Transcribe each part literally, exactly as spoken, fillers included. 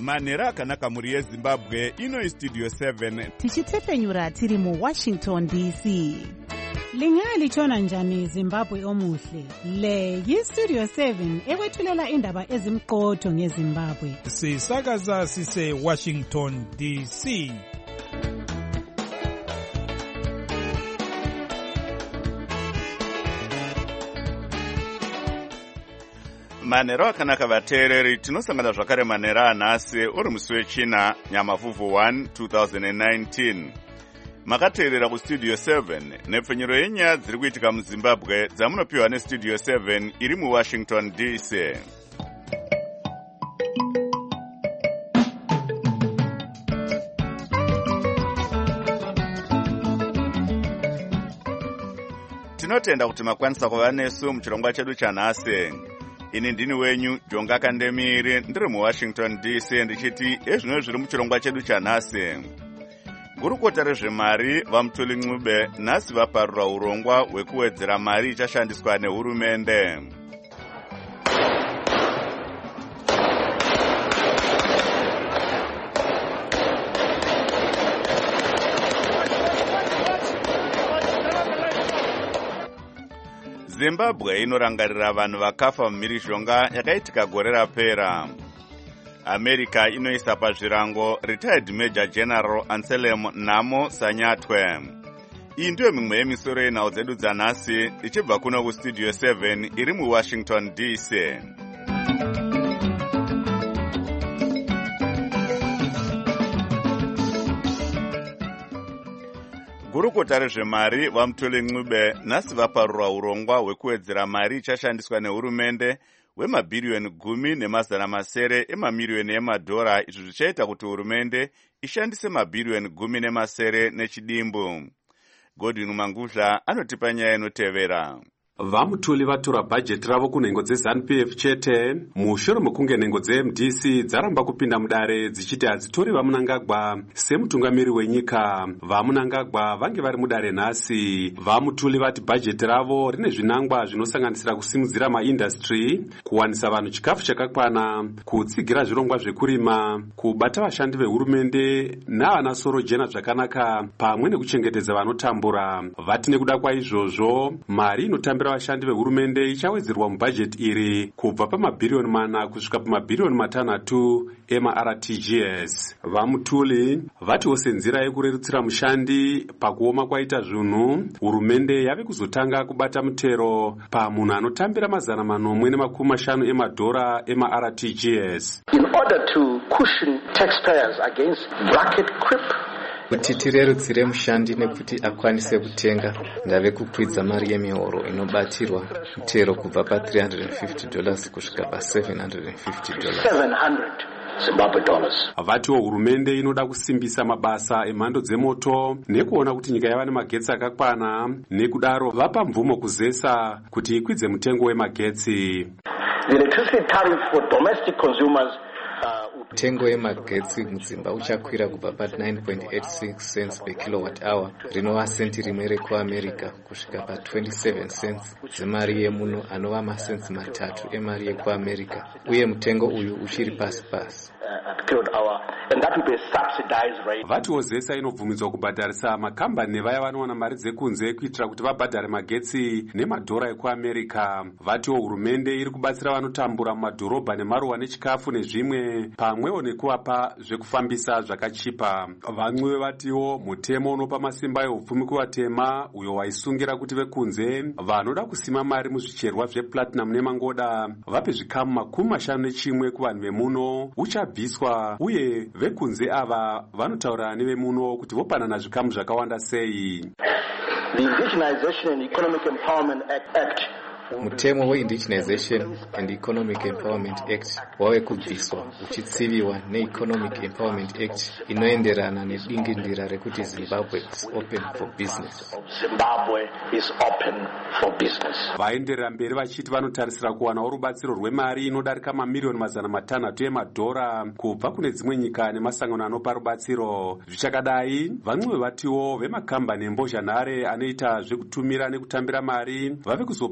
manhero akanaka muri yezimbabwe. Ino Studio seven tichitepfenyura tiri mu Washington D C. Lingalitshona njani Zimbabwe omuhle? Le yi-Studio seven ekwethulela indaba ezimqotho ngeZimbabwe. Sisakaza sise Washington D C. manhero akanaka vateereri. Tinosangana zvakare manhero anhasi uri musi wechina Nyamavhuvhu one twenty nineteen. Makateerera kuStudio seven nepfenyuro yenyaya dziri kuitika muZimbabwe dzamunopiwa neStudio seven iri muWashington D C. Tinotenda kuti makwanisa kuva nesu muchirongwa chedu chanhasi. Ini ndini wenyu Jonga Kandemiri, ndiri muWashington D C, ndichiti ezvino zviri muchirongwa chedu chanhasi. Gurukota rezvemari vaMutuli Ncube nhasi vaparura urongwa hwekuwedzera mari ichashandiswa nehurumende. Zimbabwe inorangarira vanhu vakafa mumhirizhonga yakaitika gore rapera. America inoisa pazvirango retired Major General Anselm Namo Sanyatwe. Iyi ndiyo mimwe yemisoro yenhau dzedu dzanhasi ichibva kuno kuStudio seven iri muWashington D C. Gurukota rezvemari vaMutuli Ncube nhasi vaparura urongwa hwekuwedzera mari ichashandiswa nehurumende wemabhiriyoni gumi nemazana masere emamiriyoni emadhora, izvo zvichaita kuti hurumende ishandise mabhiriyoni gumi nemasere nechidimbu. Godwin Mangudla anotipa nyaya inotevera. VaMutuli vatora bhajeti ravo kunhengo dzeZANU P F chete mushure mekunge nhengo dzeM D C dzaramba kupinda mudare dzichiti hadzitori vaMunangagwa semutungamiri wenyika. VaMunangagwa vange vari mudare nhasi. VaMutuli vati bhajeti ravo rine zvinangwa zvinosanganisira kusimudzira maindastry, kuwanisa vanhu chikafu chakakwana, kutsigira zvirongwa zvekurima, kubata vashandi vehurumende navana soro jena zvakanaka, pamwe nekuchengetedza vanotambura. Vati nekuda kwaizvozvo mari inotambira vashandi vehurumende ichawedzerwa mubhajeti iri kubva pamabhiriyoni mana kusvika pamabhiriyoni matanhatu ema-R T G S. VaMutuli vatiwo senzira yekurerutsira mushandi pakuoma kwaita zvinhu, hurumende yave kuzotanga kubata mutero pamunhu anotambira mazana manomwe nemakumi mashanu emadhora ema-R T G S. In order to cushion taxpayers against bracket creep, kuti tirerutsire mushandi nekuti akwanise kutenga ndave kukwidza mari yemihoro inobatirwa mutero kubva pa three hundred fifty dollars kusvika pa seven hundred fifty dollars. seven hundred Zimbabwe dollars. Vatiwo hurumende inoda kusimbisa mabasa emhando dzemoto nekuona kuti nyika yava nemagetsi akakwana, nekudaro vapa mvumo kuzesa kuti ikwidze mutengo wemagetsi. The electricity tariff for domestic consumers Tengo yemagetsi mudzimba uchakwira kubva pa nine point eight six cents per kilowatt hour rinova senti rimwe rekuAmerica kusvika pa twenty-seven cents dzemari yemuno anova masensi matatu emari yekuAmerica, uye mutengo uyu uchiri pasi pasi. Vatiwo zesa inobvumidzwa kubhadharisa makambani nevaya vanowana mari dzekunze kuitira kuti vabhadhare magetsi nemadhora ekuAmerica. Vatiwo hurumende iri kubatsira vanotambura mumadhorobha nemaruwa nechikafu nezvimwe, pamwewo nekuvapa zvekufambisa zvakachipa. Vamwe vatiwo mutemo unopa masimba ehupfumi kuvatema, uyo waisungira kuti vekunze vanoda kusima mari muzvicherwa zveplatinum nemangoda vape zvikamu makumi mashanu nechimwe kuvanhu vemuno uchabviswa, uye vekunze ava vanotaura nevemuno kuti vopanana zvikamu zvakawanda sei. The Indigenization and Economic Empowerment Act Mutemo we-Indigenization and Economic Empowerment Act wave kubviswa uchitsiviwa ne-Economic Empowerment Act inoenderana nedingindira rekuti Zimbabwe is open for business. Zimbabwe is open for business. Vaenderera mberi vachiti vanotarisira kuwanawo rubatsiro rwemari inodarika mamiliyoni mazana matanhatu emadhora kubva kune dzimwe nyika nemasangano anopa rubatsiro. Zvichakadai, vamwe vatiwo vemakambani embozhanhare anoita zvekutumira nekutambira mari vave kuzobhadharawo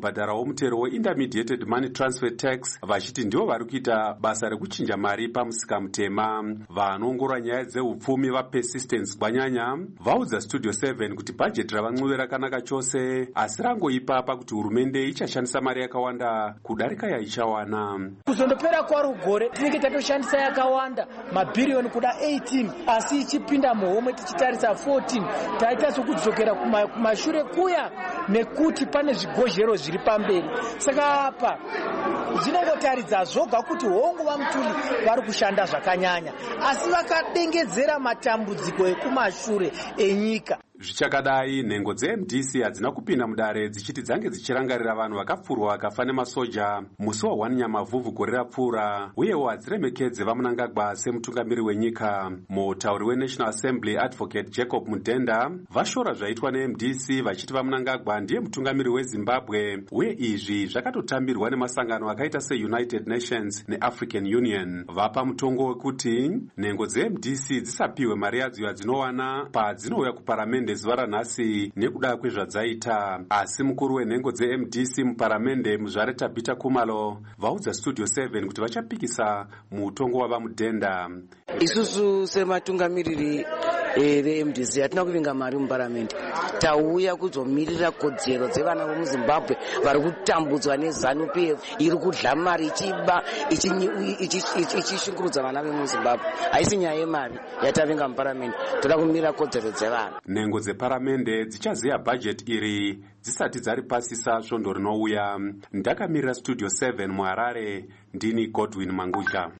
mutero weintermediated money transfer tax vachiti ndivo vari kuita basa rekuchinja mari pamusika mutema. Vanoongorora nyaya dzeupfumi vapersistence gwanyanya vaudza studio seven kuti bhajeti ravan'uve rakanaka chose, asi rangoipapa kuti hurumende ichashandisa mari yakawanda kudarika yaichawana. Kuzondopera kwaro gore tinenge tatoshandisa yakawanda mabhiriyoni kuda eighteen, asi ichipinda muhomwe tichitarisa fourteen, taita sokudzokera kumashure kuya nekuti pane zvigozhero zviri pamberi. Saka apa zvinongotaridza zvoga kuti hongu vamutuli vari kushanda zvakanyanya, asi vakadengedzera matambudziko ekumashure enyika. Zvichakadai, nhengo dze-M D C hadzina kupinda mudare dzichiti dzange dzichirangarira vanhu vakapfurwa vakafa nemasoja musi wa one Nyamavhuvhu gore rapfuura, uyewo hadziremekedze vaMnangagwa semutungamiri wenyika. Mutauri weNational Assembly Advocate Jacob Mudenda vashora zvaitwa ne-M D C vachiti vaMnangagwa ndiye mutungamiri weZimbabwe, uye izvi zvakatotambirwa nemasangano akaita seUnited Nations neAfrican Union. Vapa mutongo wekuti nhengo dze-M D C dzisapiwe mari yadzo yadzinowana padzinouya kuparamende zuva ranhasi nekuda kwezvadzaita. Asi mukuru wenhengo dze-M D C muparamende Muzvare Tabita Kumalo vaudza Studio seven kuti vachapikisa mutongo wavaMudhenda. Isusu sematungamiriri ve-M D C hatina kuvinga mari muparamende, tauya kuzomirira kodzero dzevana vemuZimbabwe vari kutambudzwa neZANU P F iri kudla mari ichiba ichishungurudza vana vemuZimbabwe. Haisi nyaya yemari yatavinga muparamende, toda kumirira kodzero dzevana. Nhengo dzeparamende dzichaziya bhajeti iri dzisati dzari pasisa svondo rinouya. Ndakamirira Studio seven muHarare, ndini Godwin Mangudya.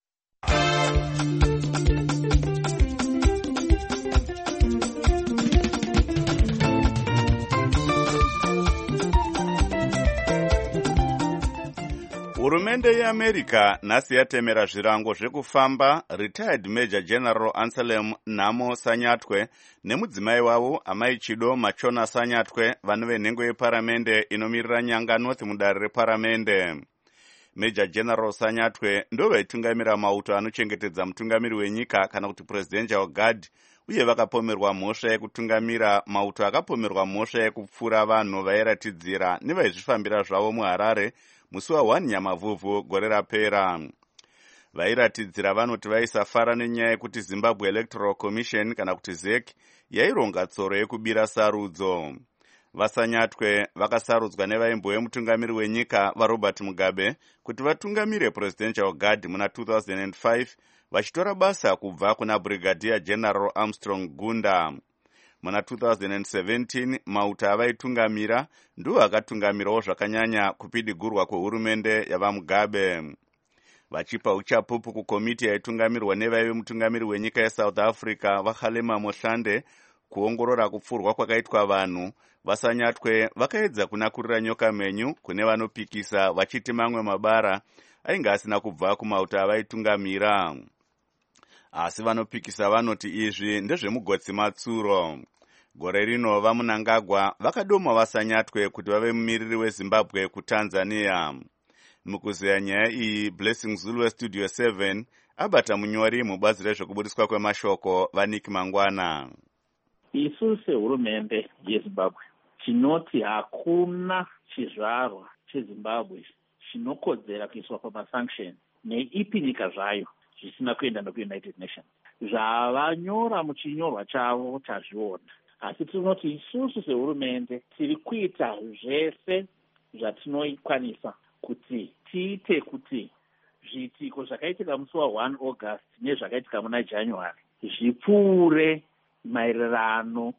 Hurumende yeAmerica nhasi yatemera zvirango zvekufamba retired Major General Anselm Namo Sanyatwe nemudzimai wavo Amai Chido Machona Sanyatwe, vanhu venhengo yeparamende inomirira Nyanga North mudare reparamende. Major General Sanyatwe ndo vaitungamira mauto anochengetedza mutungamiri wenyika kana kuti presidential guard, uye vakapomerwa mhosva yekutungamira mauto akapomerwa mhosva yekupfura vanhu vairatidzira nevaizvifambira zvavo muHarare musi wa one Nyamavhuvhu gore rapera. Vairatidzira vanoti vaisafara nenyaya yekuti Zimbabwe Electoral Commission kana kuti Z E C yaironga tsoro yekubira sarudzo. Vasanyatwe vakasarudzwa nevaimbo yemutungamiri wenyika vaRobert Mugabe kuti vatungamire presidential guard muna two thousand five, vachitora basa kubva kuna Brigadier General Armstrong Gunda. Muna two thousand seventeen mauta avaitungamira ndiwo akatungamirawo zvakanyanya kupidigurwa kwehurumende yavaMugabe. Vachipa uchapupu kukomiti yaitungamirwa nevaive mutungamiri wenyika yeSouth Africa vaKhalema Mohlande kuongorora kupfurwa kwakaitwa vanhu, Vasanyatwe vakaedza kunakurira nyoka menyu kune vanopikisa vachiti mamwe mabara ainge asina kubva kumauta avaitungamira. Asi vanopikisa vanoti izvi ndezvemugotsi matsuro. Gore rino vaMnangagwa vakadoma Vasanyatwe kuti vave mumiriri weZimbabwe kuTanzania. Mukuzeya nyaya iyi, Blessing Zulu weStudio seven abata munyori mubazi rezvekubudiswa kwemashoko vaNick Mangwana. Isu sehurumende yeZimbabwe tinoti hakuna chizvarwa cheZimbabwe chinokodzera kuiswa pamasanction neipi nyika zvayo zvisina kuenda nokuUnited Nations. Zvavanyora muchinyorwa chavo tazviona, asi tinoti isusu sehurumende tiri kuita zvese zvatinokwanisa kuti tiite kuti zviitiko zvakaitika musi wa one August nezvakaitika muna January zvipfuure maererano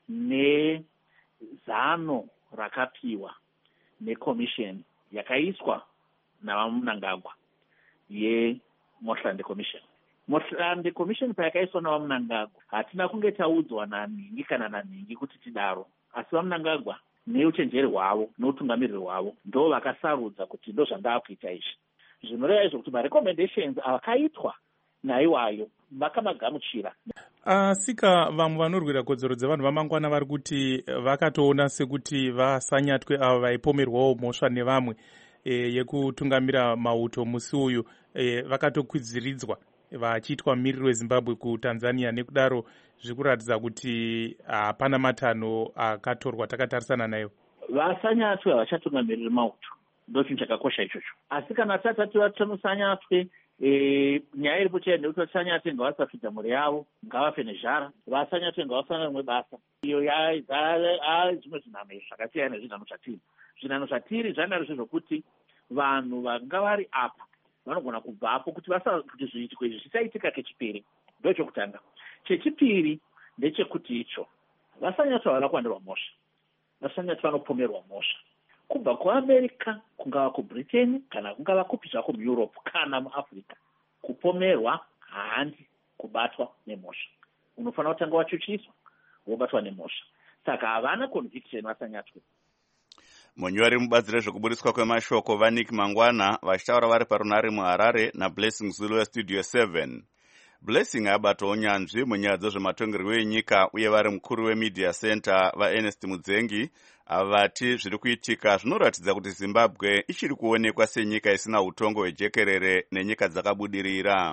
nezano rakapiwa nekomisheni yakaiswa navaMnangagwa yeMohlande Commission. Mohlande Commission payakaiswa navaMnangagwa hatina kunge taudzwa naningi kana naningi kuti tidaro, asi vaMnangagwa neuchenjeri hwavo noutungamiriri hwavo ndo vakasarudza kuti ndo zvandava kuita izvi. Zvinoreva izvo kuti marecommendations avakaitwa naiwayo vakamagamuchira. Asika vamwe vanorwira kodzero dzevanhu vamangwana vari kuti vakatoona sekuti Vasanyatwe ava vaipomerwawo mhosva nevamwe e, yekutungamira mauto musi uyu e, vakatokwiziridzwa vachiitwa mumiriri weZimbabwe kuTanzania. Nekudaro zvikuratidza kuti hapana matanho akatorwa takatarisana nayo. Vasanyatwe havachatungamiriri mauto, ndo chinhu chakakosha ichocho. Asi kana tatati vatanusanyatwe e, nyaya iripo chaiyo ndekuti vasanyatwe ngavasafidza mhuri yavo, ngavafe nezhara, vasanyatwe ngavafana rimwe basa. Iyo zvimwe zvinhanho zvakasiyana nezvinhanho zvatiri. Zvinhanho zvatiri zvandarizvo zvokuti vanhu vanga vari apa vanogona kubvapo kuti kuti zviitiko izvi zvisaitika kechipiri. Ndo chokutanga. Chechipiri ndechekuti icho vasanyatwa vana kuwandirwa mhosva, vasanyatwa vanopomerwa mhosva kubva kuamerica, kungava kubritain kana kungava kupi zvako mueurope kana muafrica. Kupomerwa handi kubatwa nemhosva, unofanira kutanga wachuchiswa wobatwa nemhosva. Saka havana conviction vasanyatwe. Munyori mubadzi rezvekuburiswa kwemashoko vaNick Mangwana vachitaura vari parunare muHarare naBlessing Zulu weStudio seven. Blessing abatawo unyanzvi munyaya dzezvematongerwo enyika uye vari mukuru weMedia Center vaErnest Mudzengi avati zviri kuitika zvinoratidza kuti Zimbabwe ichiri kuonekwa senyika isina utongo hwejekerere nenyika dzakabudirira.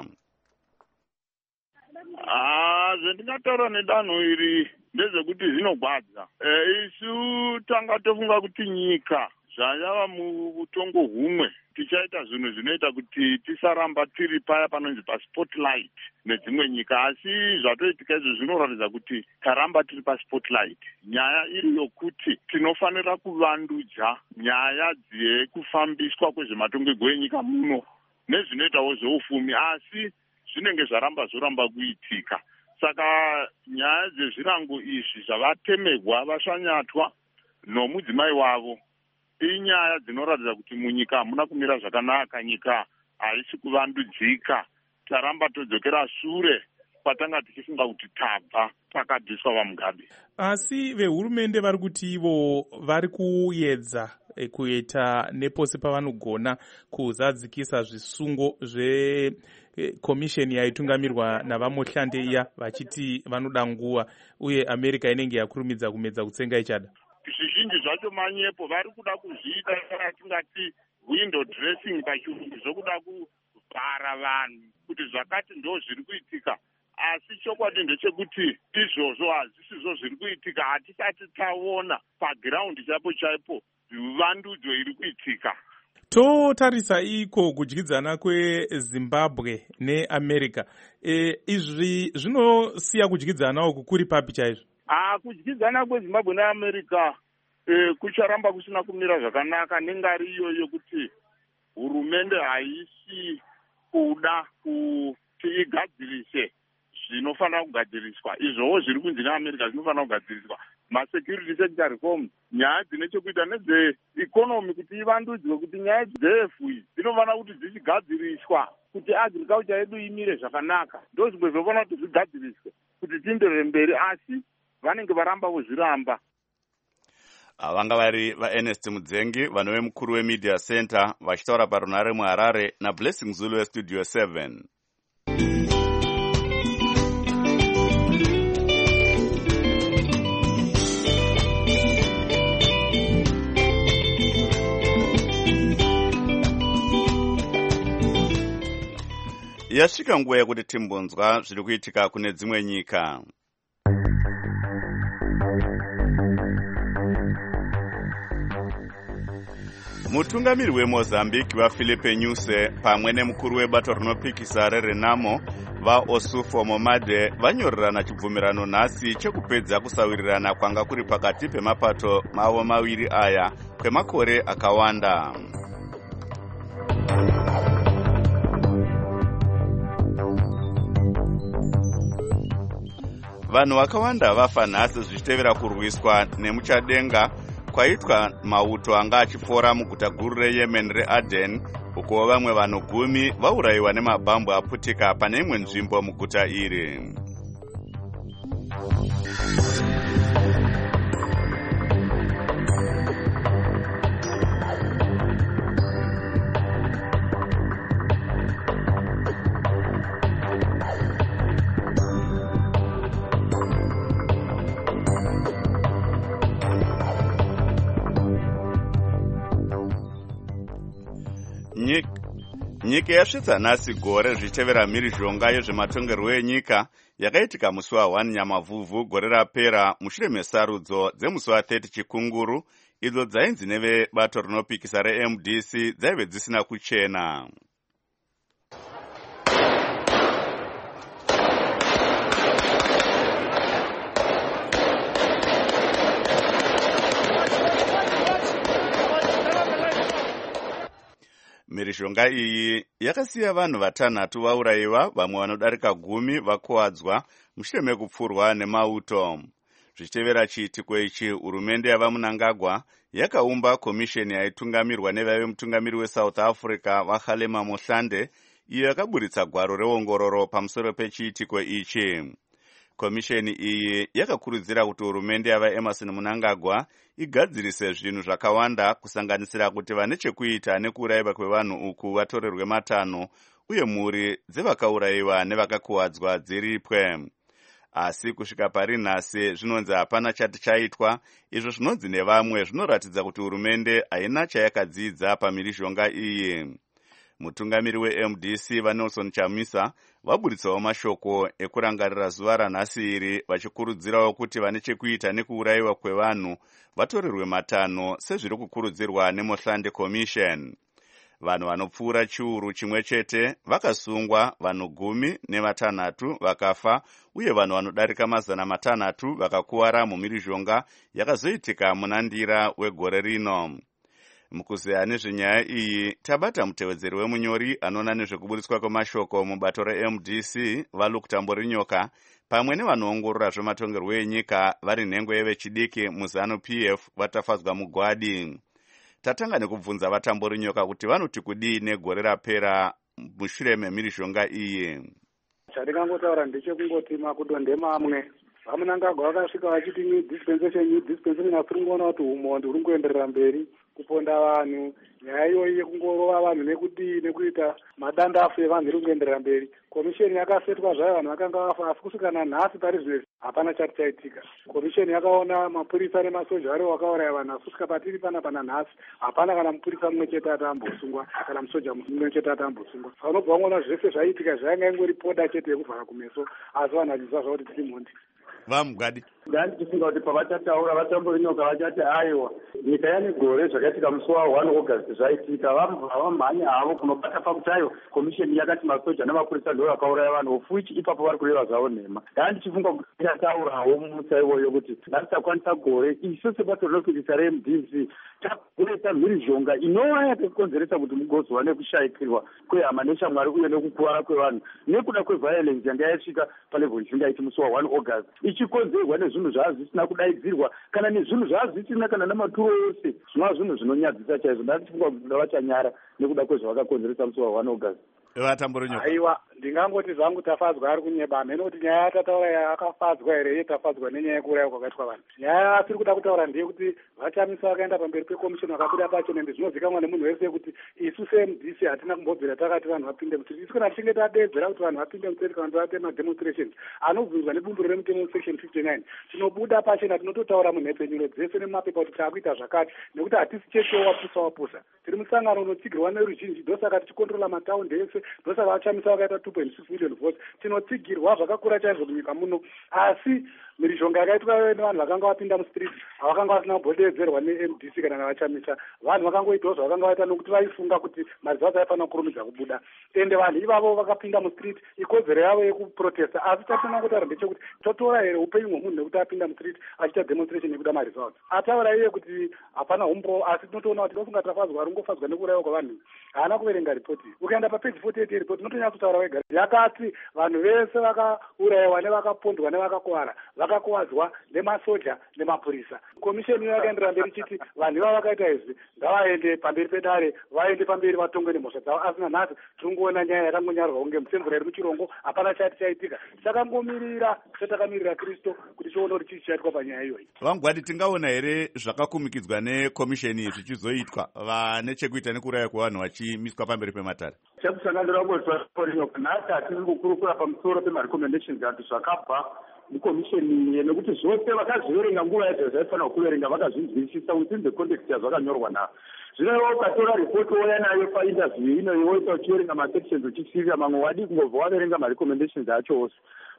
Ah, zvendingataura nedanho iri ndezvekuti zvinogwadza. E, isu tanga tofunga kuti nyika zvayava muutongo humwe tichaita zvinhu zvinoita kuti tisaramba tiri paya panonzi paspotlight nedzimwe nyika, asi zvatoitika izvo zvinoratidza kuti taramba tiri paspotlight. Nyaya iri yokuti tinofanira kuvandudza nyaya dzekufambiswa kwezvematongerwo enyika muno nezvinoitawo zveufumi, asi zvinenge zvaramba zvoramba kuitika. Saka nyaya dzezvirango izvi zvavatemerwa vasanyatwa nomudzimai wavo inyaya dzinoratidza kuti munyika hamuna kumira zvakanaka, nyika haisi kuvandudzika, taramba todzokera shure kwatanga tichifunga kuti tabva takabviswa vaMugabe. Asi vehurumende vari kuti ivo vari kuedza kuita nepose pavanogona kuzadzikisa zvisungo zvekomisheni yaitungamirwa navamohlande iya vachiti vanoda nguva, uye America inenge yakurumidza kumedza kutsenga ichada. Zvizhinji zvacho manyepo vari kuda kuzviita tingati window dressing pachirungu, zvokuda kuvhara vanhu kuti zvakati ndo zviri kuitika, asi chokwadi ndechekuti izvozvo hazvisizvo zviri kuitika. Hatisati taona pagiraundi chaipo chaipo vandudzo iri kuitika. Totarisa iko kudyidzana kweZimbabwe neAmerica, e, izvi zvinosiya kudyidzana uku kuri papi chaizvo? Ah, kudyidzana kweZimbabwe neAmerica e, kucharamba kusina kumira zvakanaka nengari iyo yokuti hurumende haisi kuda kuti igadzirise zvinofanira kugadziriswa. Izvowo zviri kunzi neAmerica zvinofanira kugadziriswa. Masecurity sector reform, nyaya dzine chekuita nedzeikonomi kuti ivandudzwe, kuti nyaya dzefu dzinofanira kuti dzichigadziriswa kuti agriculture yedu imire zvakanaka. Ndo zvimwe zvinofanira kuti zvigadziriswe kuti tienderere mberi, asi vanenge varamba kuzviramba. Vanga vari vaErnest Mudzengi vanove mukuru weMedia Center vachitaura parunare muHarare naBlessing Zulu weStudio seven. Yasvika nguva yekuti timbonzwa zviri kuitika kune dzimwe nyika. Mutungamiri weMozambique vaFilipe Nyusi pamwe nemukuru webato rinopikisa reRenamo vaOsufo Momade vanyorerana chibvumirano nhasi chekupedza kusawirirana kwanga kuri pakati pemapato mavo maviri aya kwemakore akawanda. Vanhu vakawanda vafa nhasi zvichitevera kurwiswa nemuchadenga kwaitwa mauto anga achifora muguta guru reYemen reAden, uko vamwe vanhu gumi vaurayiwa nemabhambu aputika pane imwe nzvimbo muguta iri. Nyika yasvitsa nhasi gore zvichitevera mhirizhonga yezvematongerwo enyika yakaitika musi wa one Nyamavhuvhu gore rapera mushure mesarudzo dzemusi wa thirty Chikunguru idzo dzainzi nevebato rinopikisa reM D C dzaive dzisina kuchena. Mhirizhonga iyi yakasiya vanhu vatanhatu vaurayiwa, vamwe vanodarika gumi vakuwadzwa mushure mekupfurwa nemauto. Zvichitevera chiitiko ichi, hurumende yavaMnangagwa yakaumba komisheni yaitungamirwa nevaive mutungamiri weSouth Africa vaKgalema Mohlande, iyo yakaburitsa gwaro reongororo pamusoro pechiitiko ichi. Komisheni iyi yakakurudzira kuti hurumende yavaEmmerson Mnangagwa igadzirise zvinhu zvakawanda, kusanganisira kuti vane chekuita nekuurayiwa kwevanhu uku vatorerwe matanho uye mhuri dzevakaurayiwa nevakakuwadzwa dziripwe. Asi kusvika pari nhasi zvinonzi hapana chati chaitwa. Izvo zvinonzi nevamwe zvinoratidza kuti hurumende haina chayakadzidza pamhirizhonga iyi. Mutungamiri weM D C vaNelson Chamisa vaburitsawo mashoko ekurangarira zuva ranhasi iri, vachikurudzirawo kuti vane chekuita nekuurayiwa kwevanhu vatorerwe matanho sezviri kukurudzirwa neMohlande Commission. Vanhu vanopfuura chiuru chimwe chete vakasungwa, vanhu gumi nevatanhatu vakafa uye vanhu vanodarika mazana matanhatu vakakuwara mumhirizhonga yakazoitika muna Ndira wegore rino. Mukuzeya nezvenyaya iyi tabata mutevedzeri wemunyori anoona nezvekuburitswa kwemashoko mubato reM D C vaLuke Tamborinyoka pamwe nevanoongorora zvematongerwo enyika vari nhengo yevechidiki muZanu P F vatafadzwa mugwadi. Tatanga nekubvunza vaTamborinyoka kuti vanoti kudii negore rapera mushure memhirizhonga iyi. Chandingangotaura ndechekungoti makudonde mamwe vaMnangagwa vakasvika vachiti new dispensation new dispensation asi ringoona kuti umondi uri kuenderera mberi kuponda vanhu. Nyaya iyoyi yekungorova vanhu nekudii nekuita madandafu evanhu iri kuenderera mberi. Komisheni yakasetwa zvayo vanhu vakanga vafa, asi kusvika nanhasi pari zvino hapana chati chaitika. Komisheni yakaona mapurisa nemasoja vari vakauraya vanhu, asi kusvika patiri panapa nanhasi hapana kana mupurisa mumwe chete atambosungwa kana musoja mumwe chete atambosungwa. Vanobva vangona zvese zvaitika zvainga ingori poda chete yekuvhara kumeso, asi vanhu vachizwa zvavo kuti tiri mhondi. Vamugadi ndani tisinga kuti pavachataura vaTamborinyoka vachati aiwa nyika yane gore zvakaitika musi wa one August zvaitika, vamhanya havo kunobata pakutayo. Komisheni yakati masoja namapurisa ndo vakauraya vanhu, of which ipapo vari kureva zvavo nhema. Ndani tichifunga kuti tichataurawo mumusa iwoyo kuti ndatisakwanisa gore isu sebato rinopikisa reM D C takuita mhirizhonga inova yakakonzeresa kuti mugozova nekushayikirwa kwehama neshamwari uye nekukuwara kwevanhu nekuda kweviolence yanga yasvika palevhel isingaiti musi wa one August, ichikonzerwa nezvinhu zvaazvisina kudaidzirwa kana nezvinhu zvaazvisina kana namaturo ose, zvinova zvinhu zvinonyadzisa chaizvo. Ndatifunga kuti vachanyara nekuda kwezvavakakonzeresa musi wa one August. Vatamborinyoka aiwa ndingangoti zvangu tafadzwa ari kunyeba mhene kuti nyaya yatataura yakafadzwa here yetafadzwa nenyaya yekuuraya kwakaitwa vanhu. Nyaya asiri kuda kutaura ndeyekuti vaChamisa vakaenda pamberi pekomishoni vakabuda pacho nende zvinozikamwa nemunhu wese kuti isu seM D C hatina kumbobvira takati vanhu vapinde mutsetse. Isu kana tichinge tadeedzera kuti vanhu vapinde mutsetse kana vaite mademonstrations anobvunzwa nebumbiro remutemo section fifty-nine tinobuda pachena tinototaura munhepfenyuro dzese nemumapepa kuti taakuita zvakati, nekuti hatisi chete wapusa wapusa, tiri musangano unotsigirwa neruzhinji, ndosaka tichikontrola mataundi ese, ndosaka vaChamisa vakaita two point six million votes. Tinotsigirwa zvakakura chaizvo munyika muno, asi mhirizhonga yakaitwa nevanhu vakanga vapinda mustreet havakanga vasina kubhodedzerwa neM D C kana navaChamisa. Vanhu vakangoitawo zvavakanga vaita nokuti vaifunga kuti mari dzavo dzaifanira kurumidza kubuda, ende vanhu ivavo vakapinda mustreet ikodzero yavo yekuprotesta. Asi tatina kutaura ndechekuti totora here upenyu hwemunhu nekuti apinda mustreet achiita demonstration yekuda mari dzavo. Ataura iye kuti hapana umbo, asi tinotoona kuti dofunga tafadzwa ringofadzwa nekurayiwa kwavanhu. Haana kuverenga ripoti. Ukaenda papeji forty-eight yeripoti unotonyatsotaura wega yakati vanhu vese vakaurayiwa nevakapondwa nevakakuwara vakakuwadzwa nemasoja nemapurisa. Komisheni yakaenderera mberi ichiti vanhu ivavo vakaita izvi ngavaende pamberi pedare, vaende pamberi vatongwe nemhosva dzavo. Asina nhasi tiringoona nyaya yakangonyarwa kunge mutsembura iri muchirongo, hapana chati chaitika. Takangomirira setakamirira Kristu kuti tione kuti chii chaitwa panyaya iyoyi. Vamugwadi, tingaona here zvakakumikidzwa nekomisheni zvichizoitwa vane chekuita nekuuraya kwevanhu vachimiswa pamberi pematare? Chekusanganira kutorinyoka nhasi hatiri kukurukura pamusoro pemarecommendations ati zvakabva mukomisheni, nekuti zvose vakazviverenga nguva yacho zvaifanira kuverenga vakazvinzwisisa within the context yazvakanyorwa nayo. Zvino ukatora ripoti woya nayo painterview ino woita uchiverenga masections uchisivira mamwe wadi kungobva waverenga marecommendations acho ose.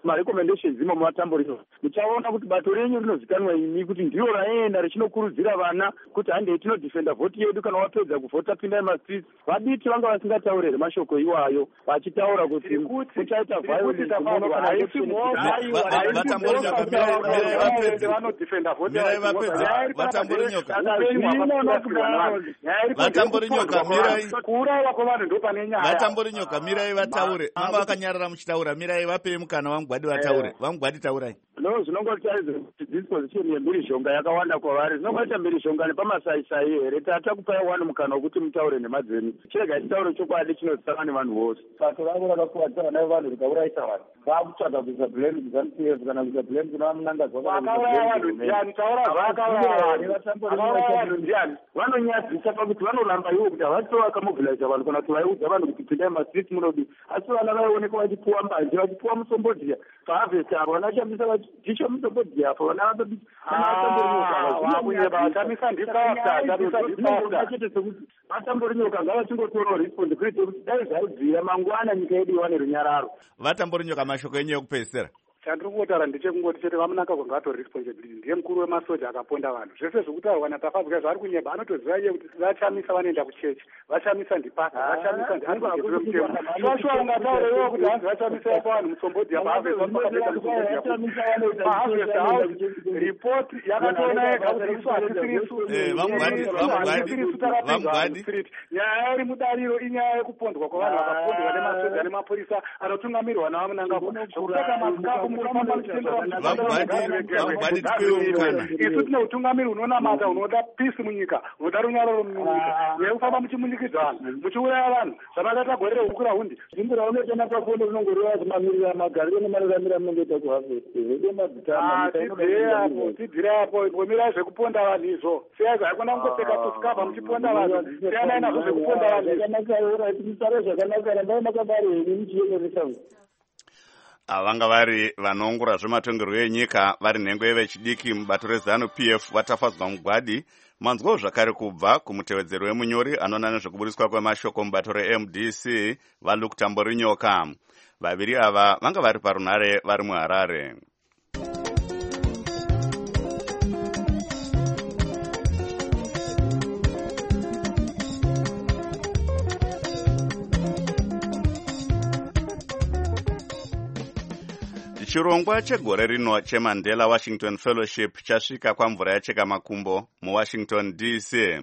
marecommendations imo mumatambo rino muchaona kuti bato renyu rinozikanwa imi kuti ndiro raenda richinokurudzira vana kuti handei tinodefenda vhoti yedu kana wapedza kuvhota pindai mastreets. Vaditi vanga vasingataurire mashoko iwayo vachitaura kuti muchaita violence vatambori nyoka mirai vataure manga vakanyarara muchitaura mirai vapei mukana vamugwadi vataure vamugwadi taurai. No, zvinongotaridza kuti disposition yemhirizhonga yakawanda kwavari zvinongoita mhirizhonga nepamasaisai here tatakupai wani mukana wekuti mutaure nemadzeni chirega chitaure chokwadi chinozikanwa nevanhu vose. Bato ravo rakakuwadza vana vevanhu rikauraisa vanhu vakutsvaga kuisa blame kuZANU P F kana kuisa blame kuna vamunangagwa vakauraya vanhu ndiani taura zvakauraya vanhu ndiani vanonyadzisa pakuti vanoramba ivo kuti havatoaka mobiliza vanhu kana kuti vaiudza vanhu kuti pindai mastreet munodi asi vana vaioneka vachipuwa mbanje vachipuwa musombodhia pahavhest avo vanashandisa vachitisha musombodhia apo vana vachete sekuti vatambori nyoka ngavachingotorawo responde kuite kuti dai zvaibvira mangwana nyika yedu iwane runyararo. Vatambori nyoka mashoko enyu ekupedzisira chandiri kungotaura ndechekungoti chete vamunanga kwangatori responsibility ndiye mukuru wemasoja akaponda vanhu zvese zvokutaurwa natafadzika zvaari kunyeba anotoziva iye kuti vachamisa vanoenda kuchechi vachamisa ndipasa vachamisa ndishwashwa ungataure iwo kuti hanzi vachamisa yapo vanhu musombodhia pahavhesapakaeta musombodhia ripoti yakatoona yega kuti isu hatisirisu takapinzwa nyaya iri mudariro inyaya yekupondwa kwavanhu vakapondwa nemasoja nemapurisa anotungamirwa navamunangagwa zvokutaka mazikapu isu tine utungamiri unonamata unoda pisi munyika unoda runyararo munyika nekufamba muchimunyikidza vanhu muchiuraya vanhu zvavakaita gore rehuku rahundi zimbira unotena pafondo rinongoreva zimamirira magariro nemararamira munongoita kuhavhestiapo tidzira apo ngomirai zvekuponda vanhu izvo seyai zvaikona kungopfeka tusikabva muchiponda vanhu seyanai nazvo zvekuponda vanhu zvakanaka zvakanaka rambai makabari henyu muchienderesa vanga vari vanoongora zvematongerwo enyika vari nhengo yevechidiki mubato reZANU P F vatafadzwa mugwadi. Manzwawo zvakare kubva kumutevedzeri wemunyori anoona nezvekubudiswa kwemashoko mubato reM D C vaLuke Tambori Nyoka. Vaviri ava vanga vari parunhare vari muHarare. Chirongwa chegore rino cheMandela Washington Fellowship chasvika kwamvura yacheka makumbo muWashington D C.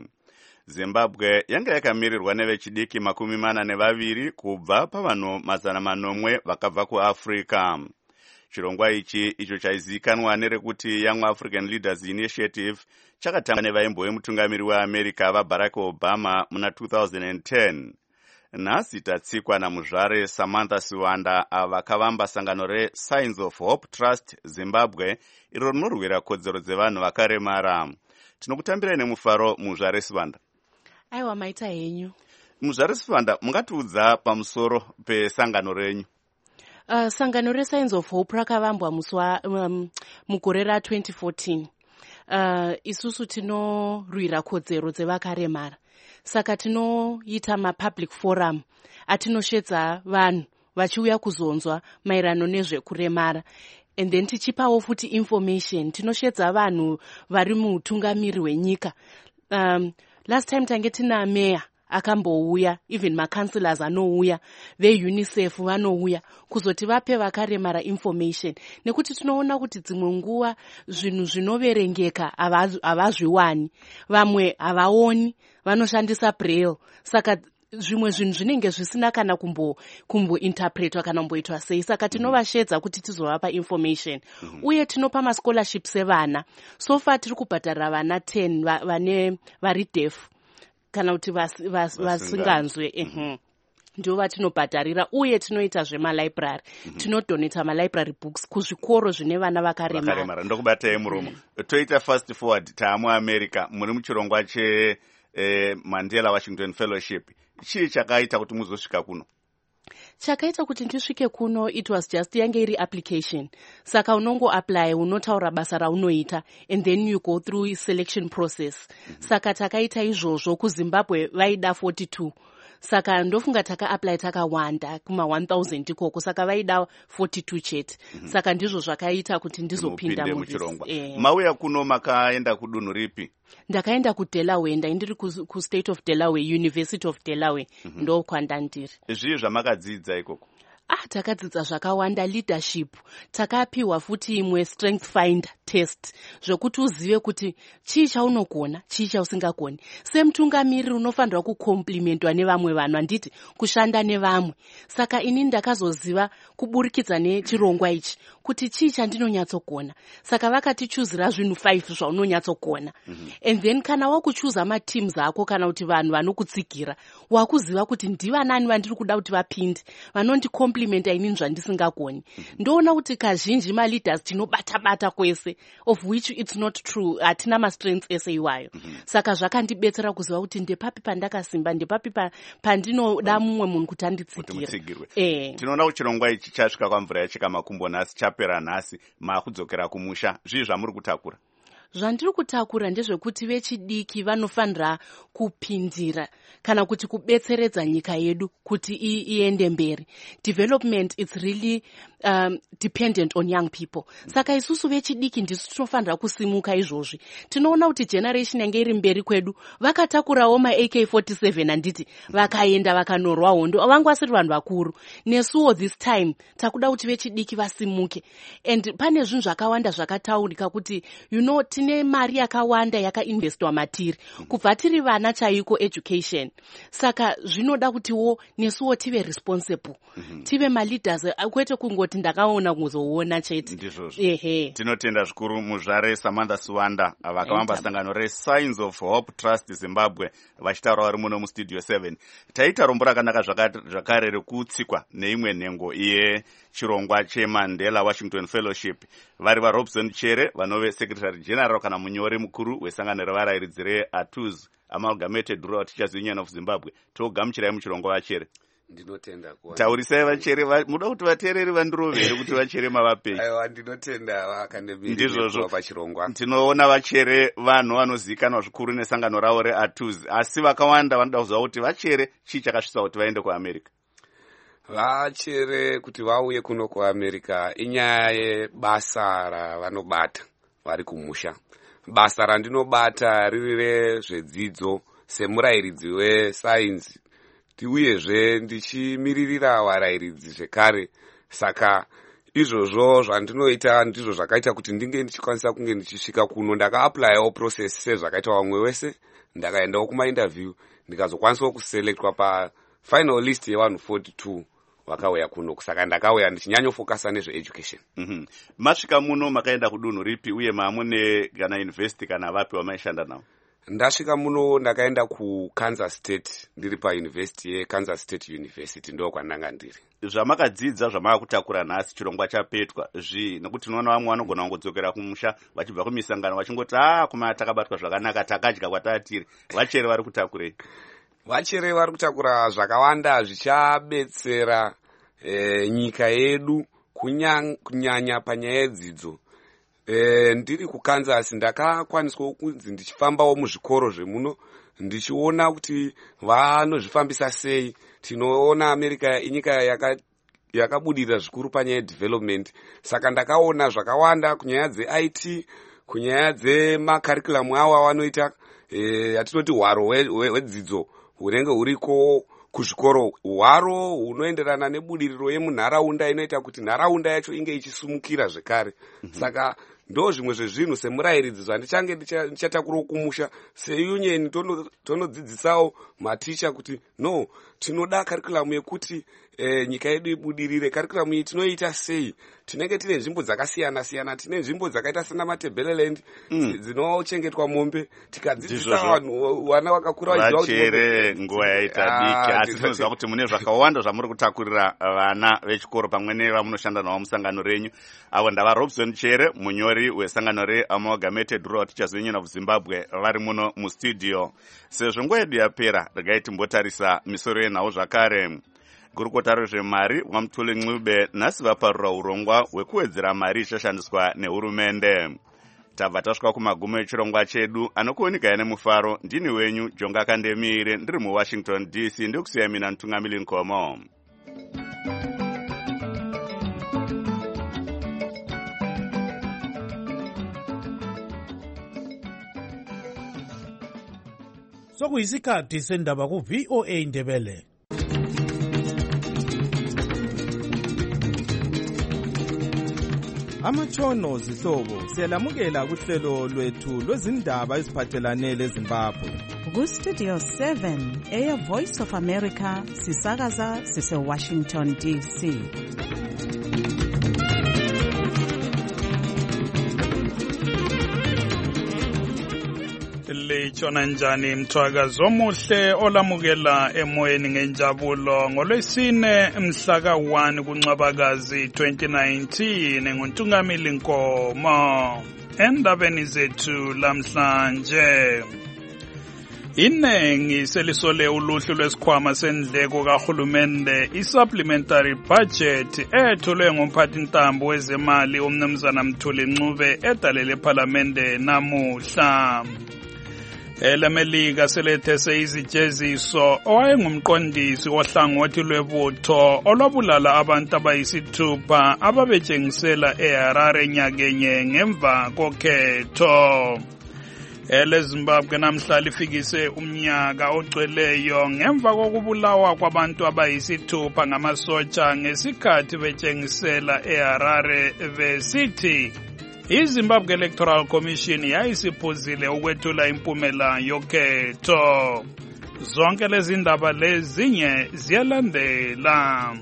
Zimbabwe yanga yakamirirwa nevechidiki makumi mana nevaviri kubva pavanhu mazana manomwe vakabva kuAfrica. Chirongwa ichi icho chaizivikanwa nerekuti Young African Leaders Initiative chakatanga nevaimbo vemutungamiri weAmerica vaBarack Obama muna two thousand ten. Nhasi tatsikwa namuzvare Samantha Siwanda avakavamba sangano reSigns of Hope Trust Zimbabwe iro rinorwira kodzero dzevanhu vakaremara. Tinokutambirai nemufaro muzvare Siwanda. Aiwa maita henyu. Muzvare Siwanda, mungatiudza pamusoro pesangano renyu? Uh, sangano reSigns of Hope rakavambwa muswa um, mugore ra twenty fourteen. Uh, isusu tinorwira kodzero dzevakaremara. Saka tinoita mapublic forum atinoshedza vanhu vachiuya kuzonzwa maerano nezvekuremara, and then tichipawo futi information tinoshedza vanhu vari muutungamiri hwenyika. Um, last time tange tina meya akambouya, even macancelors anouya, veUNICEF vanouya kuzoti vape vakaremara information, nekuti tinoona kuti dzimwe nguva zvinhu zvinoverengeka havazviwani, vamwe havaoni, vanoshandisa braille, saka zvimwe zvinhu zvinenge zvisina kana kumbo kumbo interpretwa kana kumboitwa sei, saka tinovashedza kuti tizovapa information. Mm-hmm. Uye tinopa mascholarship sevana. So far tiri kubhadharira vana ten vane vari deaf kana kuti vasinganzwe. Ehe. Ndio vatinobhadharira, uye tinoita zvemalibrary. Mm-hmm. Tinodonata malibrary books kuzvikoro zvine vana vakaremara. Vakaremara ndokubatai muromo. Toita fast forward taamu America muri muchirongwa che eh, Mandela Washington Fellowship. Chii chakaita kuti muzosvika kuno? Chakaita kuti ndisvike kuno, it was just yange iri application. Saka unongo apply, unotaura basa raunoita, and then you go through a selection process. Mm-hmm. Saka takaita izvozvo kuZimbabwe vaida forty-two. saka ndofunga takaapply takawanda kuma one thousand ikoko, saka vaida forty-two chete. Mm-hmm. Saka ndizvo zvakaita kuti ndizopinda muchirongwa. Eh. Mauya kuno makaenda kudunhu ripi? Ndakaenda kuDelaware, ndaindiri ku State of Delaware, University of Delaware. Mm-hmm. Ndo kwandandiri. Zvii zvamakadzidza ikoko? Ah, takadzidza zvakawanda, leadership. Takapiwa futi imwe strength finder test, zvokuti uzive kuti chii chaunogona, chii chausingagoni. Semutungamiriri unofanirwa kukomplimentwa nevamwe vanhu, handiti kushanda nevamwe. Saka ini ndakazoziva kuburikidza nechirongwa ichi kuti chii chandinonyatsogona. Saka vakatichuzira zvinhu five zvaunonyatsogona. Mm-hmm. And then kana wakuchuza mateams ako kana kuti vanhu vanokutsigira, wakuziva kuti ndivanani vandiri kuda kuti vapinde, vanondikompliment inini zvandisingagoni. Mm-hmm. Ndoona kuti kazhinji maleaders tinobata-bata kwese, of which it's not true. Hatina ma-strengths ese iwayo. Mm-hmm. Saka zvakandibetsera kuziva kuti ndepapi pandakasimba, ndepapi pandinoda mumwe munhu kuti anditsigire. Eh. Tinoona kuti chirongwa ichi chasvika kwamvura yachika makumbo nhasi, chapera nhasi, makudzokera kumusha. Zvii zvamuri kutakura? Zvandiri kutakura ndezvekuti vechidiki vanofanira kupindira kana kuti kubetseredza nyika yedu kuti iende mberi. Development is really um, dependent on young people. Saka isusu vechidiki ndisu tinofanira kusimuka izvozvi. Tinoona kuti generation yange iri mberi kwedu vakatakurawo ma A K forty-seven handiti, vakaenda vakanorwa hondo, vangu vasiri vanhu vakuru. Nesuwo this time takuda kuti vechidiki vasimuke. And pane zvinhu zvakawanda zvakataurika kuti you know tine mari yakawanda yakainvestwa matiri kubva tiri vana chaiko education. Saka zvinoda kutiwo nesuwo tive responsible. Mm-hmm. Tive maleaders, kwete kungoti ndakaona kuzoona chete. Ehe. Tinotenda zvikuru muzvare Samantha Suwanda vakavamba sangano reSigns of Hope Trust Zimbabwe vachitaura vari muno mustudio seven. Taita rombo rakanaka zvakare rekutsikwa neimwe nhengo iye chirongwa cheMandela Washington Fellowship. Vari vaRobson Chere vanove Secretary General kana munyori mukuru wesangano revarairidzi reA T U Z, Amalgamated Rural Teachers Union of Zimbabwe. Togamuchirai muchirongwa vachere. Ndinotenda kuwa taurisai vachere, muda kuti vateereri vandirovere kuti vachere mavapei. Aiwa, ndinotenda vakandemiri pachirongwa. Tinoona vachere vanhu vanozikanwa zvikuru nesangano ravo reA T U Z, asi vakawanda vanoda kuziva kuti vachere chii chakasvitsa kuti vaende kuAmerica. Vachere kuti vauye kuno kuAmerica inyaya yebasa ravanobata vari kumusha. Basa randinobata riri rezvedzidzo semurairidzi wesainzi, uyezve ndichimiririra varairidzi zvekare. Saka izvozvo zvandinoita ndizvo zvakaita kuti ndinge ndichikwanisa kunge ndichisvika kuno. Ndakaaplayawo process sezvakaita vamwe wese, ndakaendawo kumainterview ndikazokwanisawo kuselectwa pafinal list yevanhu forty-two vakauya kuno. Saka ndakauya ndichinyanyofokasa nezveeducation. Mm-hmm. Masvika muno makaenda kudunhu ripi uye maamune kana university kana vapi wamaishanda navo? Ndasvika muno ndakaenda kuKansas State, ndiri pauniversity yeKansas State University, ndo kwandanga ndiri. Zvamakadzidza zvamakakutakura nhasi chirongwa chapetwa zvii, nekuti tinoona vamwe vanogona kungodzokera kumusha vachibva kumisangano vachingoti ah kuma takabatwa zvakanaka takadya kwatatiri. Vachere vari kutakurei? Vachere vari kutakura zvakawanda zvichabetsera e, nyika yedu kunyanya, kunyanya panyaya yedzidzo. E, ndiri kuKansas ndakakwaniswa kunzi ndichifambawo muzvikoro zvemuno ndichiona kuti vanozvifambisa sei. Tinoona America inyika yaka yakabudirira zvikuru panyaya yedevelopment. Saka ndakaona zvakawanda kunyaya dzeI T, kunyaya dzemacurriculum avo vanoita e, atinoti hwaro hwedzidzo hunenge huriko kuzvikoro, hwaro hunoenderana nebudiriro yemunharaunda inoita kuti nharaunda yacho inge ichisumukira zvekare. Mm-hmm. Saka ndo zvimwe zvezvinhu semurairidzi zvandichange ndichatakurawo kumusha seunion. Tonodzidzisawo maticha kuti no, tinoda curriculum yekuti e, nyika yedu ibudirire. Curriculum iyi tinoita sei? Tinenge tine nzvimbo dzakasiyana siyana, tine nzvimbo dzakaita sana maTebeleland mm. dzinochengetwa mombe, tikadzidzisa vanhu vana vakakura vachiziva kuti vachere nguva yaita diki. Asi tinoziva kuti mune zvakawanda zvamuri kutakurira vana vechikoro pamwe nevamunoshanda navo musangano renyu. Avo ndava Robson Chere, munyori wesangano reAmalgamated Rural Teachers Union of Zimbabwe, vari muno mustudio. Sezvo nguva yedu yapera, regai timbotarisa misoro yenhau zvakare. Gurukota rezvemari Wamthuli Ncube nhasi vaparura urongwa hwekuwedzera mari ichashandiswa nehurumende. tabva tasvika kumagumo echirongwa chedu anokuoneka nemufaro. Ndini wenyu Jonga Kandemire ndiri muWashington D C ndikusiya mina Ntungamili Nkomo. Sokuyisikhathi sendaba ku V O A Ndebele. Amatshono zihlobo siyalamukela kuhlelo lwethu lwezindaba eziphathelane leZimbabwe. Ku Studio seven eya Voice of America sisakaza sise Washington D C. Litshona njani mthwakazi omuhle olamukela emoyeni ngenjabulo ngolwesine mhla ka one kuNcwabakazi twenty nineteen nguNtungamili Nkomo. Endabeni zethu lamhlanje, inengi selisole uluhlu lwesikhwama sendleko kahulumende i-supplementary budget etholwe ngumphathintambo wezemali uMnumzana Mthuli Ncube edalele ePhalamende namuhla. EleMelika selethese izijeziso owayengumqondisi ohlangothi lwebutho olwabulala abantu abayisithupha ababetshengisela eHarare nyakenye ngemva kokhetho. EleZimbabwe namhla lifikise umnyaka ogcweleyo ngemva kokubulawa kwabantu abayisithupha ngamasotsha ngesikhathi betshengisela eHarare besithi iZimbabwe Electoral Commission yayisiphuzile ukwethula impumela yokhetho. Zonke lezi ndaba lezinye ziyalandela.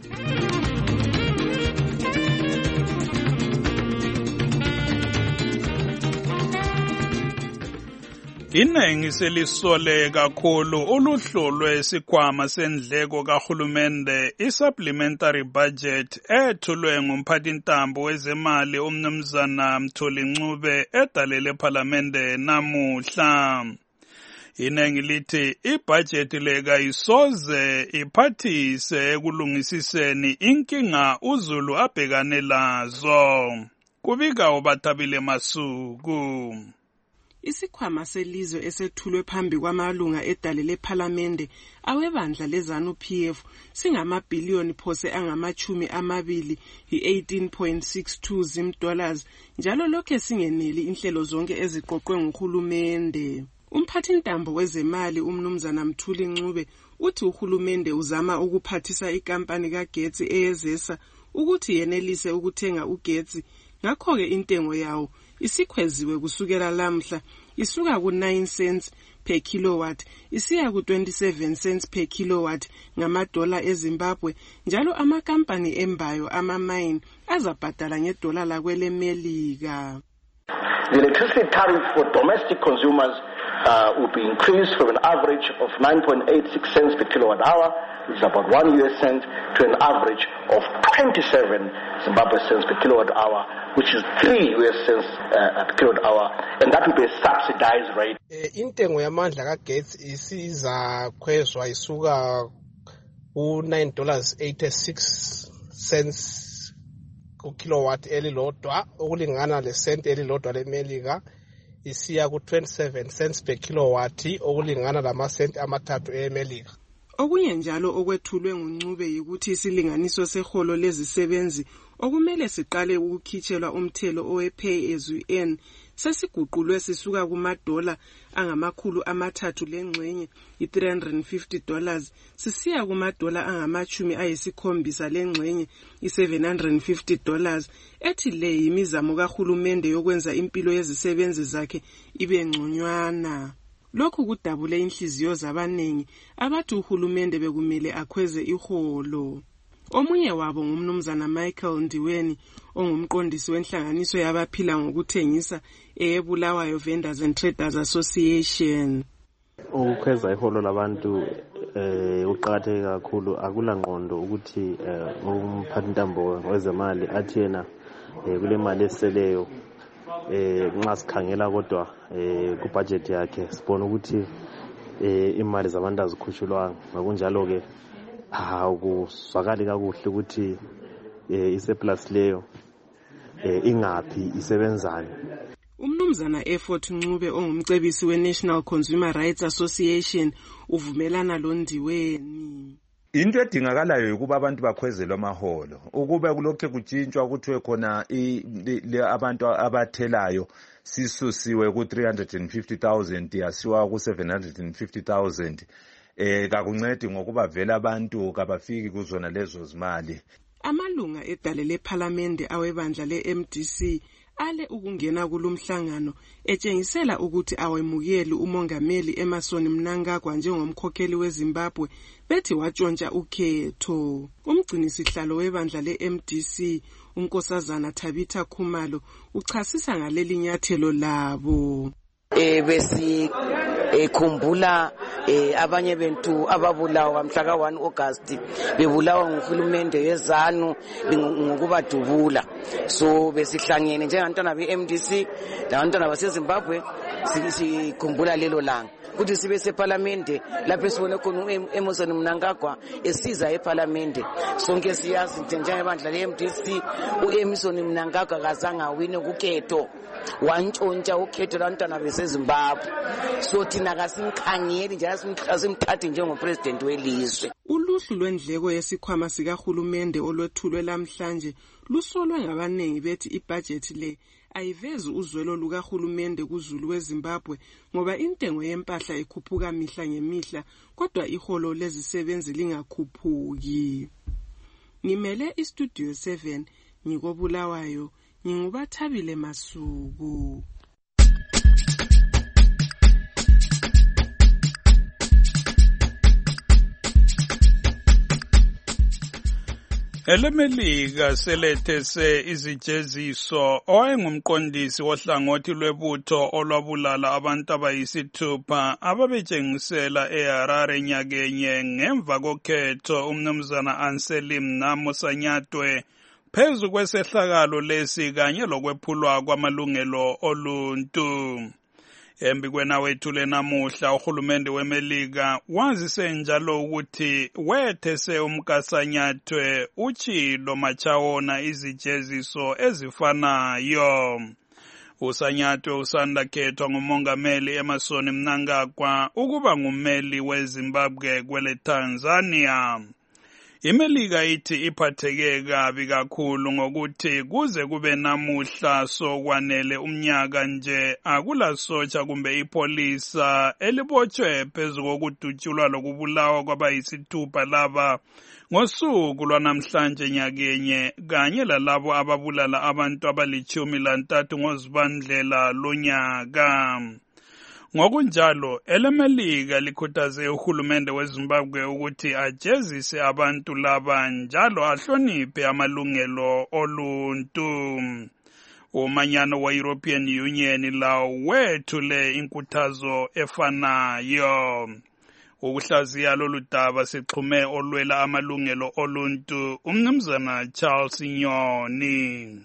Inengi selisole kakhulu uluhlu lwesikhwama sendleko kahulumende i-supplementary budget ethulwe ngumphathintambo wezemali uMnumzana Mthuli Ncube edalele ePhalamende namuhla. Inengi lithi ibudget leka isoze iphathise ekulungisiseni inkinga uZulu abhekane lazo. Kubika uBathabile Masuku. Isikhwama selizwe esethulwe phambi kwamalunga edalele ePhalamende awebandla leZANU P F singamabhiliyoni phose angamachumi amabili i-eighteen point six two zim dollars njalo lokhe singeneli inhlelo zonke eziqoqwe nguhulumende. Umphathintambo wezemali uMnumzana Mthuli Ncube uthi uhulumende uzama ukuphathisa ikampani kagetsi eyezesa ukuthi yenelise ukuthenga ugetsi, ngakho-ke intengo yawo isikhweziwe kusukela lamhla isuka ku nine cents per kilowatt isiya ku twenty-seven cents per kilowatt ngamadola eZimbabwe, njalo amakampani embayo ama-mine azabhadala ngedola lakweleMelika. The electricity tariff for domestic consumers uh, will be increased from an average of nine point eight six cents per kilowatt hour, which is about one U S cent, to an average of twenty-seven Zimbabwe cents per kilowatt hour, which is three U S cents uh, per kilowatt hour, and that will be a subsidized rate. Intengo yamandla kagetsi isiza khwezwa isuka ku nine dollars eighty-six cents ku kilowatt elilodwa okulingana le cent elilodwa leMelika isiya ku twenty-seven cents per kilowatt okulingana lama cent amathathu eMelika. Okunye njalo okwethulwe nguNcube yikuthi isilinganiso seholo lezisebenzi okumele siqale ukukhitshelwa umthelo owe-pay as you earn sesiguqulwe sisuka kumadola angamakhulu amathathu lengxenye i-three hundred fifty dollars sisiya kumadola angamachumi ayisikhombisa lengxenye i-seven hundred fifty dollars, ethi le yimizamo kahulumende yokwenza impilo yezisebenzi zakhe ibe ngconywana. Lokhu kudabule inhliziyo zabanengi abathi uhulumende bekumele akhweze iholo. Omunye wabo ngumnumzana Michael Ndiweni ongumqondisi wenhlanganiso yabaphila ngokuthengisa eyeBulawayo Vendors and Traders Association. Ukukhweza iholo labantu eh uqhatheke kakhulu, akulangqondo ukuthi umphathintambo wezemali athi yena kule mali eseleyo eh nxa sikhangela kodwa eh ku budget yakhe sibona ukuthi eh imali zabantu azikhushulwanga, ngokunjalo ke akuzwakali kakuhle ukuthi eh isurplus leyo eh ingaphi isebenzani. umnumzana Effort Ncube ongumcebisi we-National Consumer Rights Association uvumelana londiweni. Into edingakalayo ukuba abantu bakhwezelwe amaholo, ukuba kulokho kutshintshwa kuthiwe khona abantu abathelayo sisusiwe ku three hundred fifty thousand yasiwa ku seven hundred fifty thousand. Eh kakuncedi ngokuba vela abantu kabafiki kuzona lezo zimali. Amalunga edale lePhalamende awebandla le-M D C ale ukungena kulumhlangano etshengisela ukuthi awemukeli umongameli Emmerson Mnangagwa njengomkhokheli weZimbabwe bethi watshontsha ukhetho. Umgcinisihlalo webandla le-M D C unkosazana Tabitha Khumalo uchasisa ngaleli nyathelo labo. Eh besi ekhumbula eh abanye bentu ababulawa mhla ka one August bebulawa nguhulumende yezanu ngokubadubula, so besihlangene njengabantwana be-M D C labantwana baseZimbabwe sikhumbula lelo langa ukuthi sibe sePhalamende lapho sibone khona uEmmerson Mnangagwa esiza ePhalamende. Sonke siyazi njengebandla le-M D C uEmmerson Mnangagwa kazange awine kukhetho, wantshontsha ukhetho labantwana beseZimbabwe, so thina kasimkhangeli njalo simthathe njengopresident welizwe. Uluhlu lwendleko yesikhwama sikahulumende olwethulwe lamhlanje lusolwe ngabanengi bethi ibhajethi le ayivezi uzwelo lukahulumende kuzulu weZimbabwe ngoba intengo yempahla ikhuphuka mihla ngemihla kodwa iholo lezisebenzi lingakhuphuki. Ngimele iStudio seven ngikobulawayo, ngingubathabile Masuku. EleMelika selethese izijeziso owayengumqondisi wohlangothi lwebutho olwabulala abantu abayisithupha ababetshengisela eHarare nyakenye ngemva kokhetho umnumzana Anselim Namosanyatwe phezu kwesehlakalo lesi kanye lokwephulwa kwamalungelo oluntu. Embi kwenawethu lenamuhla uhulumende weMelika wazise njalo ukuthi wethese umkasanyathwe uchilo machawona izijeziso ezifanayo. Usanyathwe usanda khethwa ngumongameli Emmerson Mnangagwa ukuba ngummeli weZimbabwe kwele Tanzania. iMelika ithi iphatheke kabi kakhulu ngokuthi kuze kube namuhla sokwanele umnyaka nje akulasotsha kumbe ipolisa elibotshwe phezu kokudutshulwa lokubulawa kwabayisithupha laba ngosuku lwanamhlanje nyakenye kanye lalabo ababulala abantu abalichumi lantathu ngoZibandlela lonyaka. Ngokunjalo eleMelika likhuthaze uhulumende weZimbabwe ukuthi ajezise abantu laba njalo ahloniphe amalungelo oluntu. Umanyano we-European Union lawo wethule inkuthazo efanayo. Ukuhlaziya lolu daba sixhume olwela amalungelo oluntu umnumzana Charles Nyoni.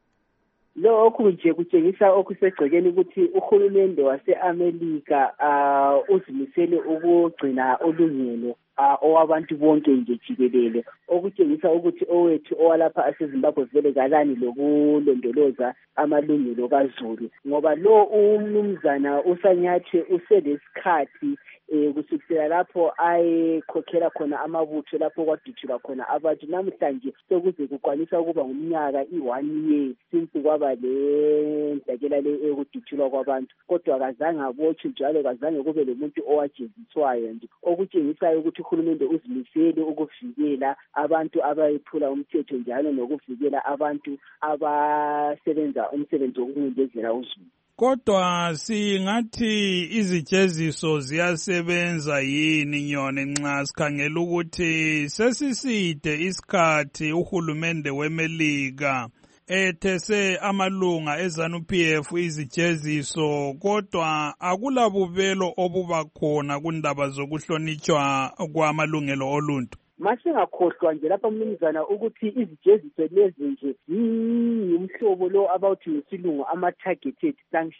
Lokhu nje kutshengisa okusegcekeni ukuthi uhulumende wase-Amerika uh, uzimisele ukugcina ulungelo uh, owabantu bonke nje jikelele, okutshengisa ukuthi owethu owalapha aseZimbabwe vele kalani lokulondoloza amalungelo kaZulu, ngoba lo umnumzana uSanyathwe uselesikhathi eh kusukela lapho ayekhokhela khona amabutho lapho kwadutshulwa khona abantu. Namhlanje sekuze kuqalisa ukuba ngumnyaka i-one year since kwaba le ndakela le ekudutshulwa kwabantu, kodwa kazange abotshwe njalo kazange kube lomuntu owajeziswayo nje, okutshengisayo ukuthi uhulumende uzimisele ukuvikela abantu abayephula umthetho njalo nokuvikela abantu abasebenza umsebenzi wokuncindezela uzulu. Kodwa singathi izijeziso ziyasebenza yini Nyoni nxa sikhangela ukuthi sesiside isikhathi uhulumende weMelika ethese amalunga eZANU-P F izijeziso kodwa akulabubelo obuba khona kundaba zokuhlonitshwa kwamalungelo oluntu? Masingakhohlwa nje lapha mnumzana ukuthi izijeziso lezi nje ziyimhlobo lo abawuthi ngesilungu ama-targeted sanctions,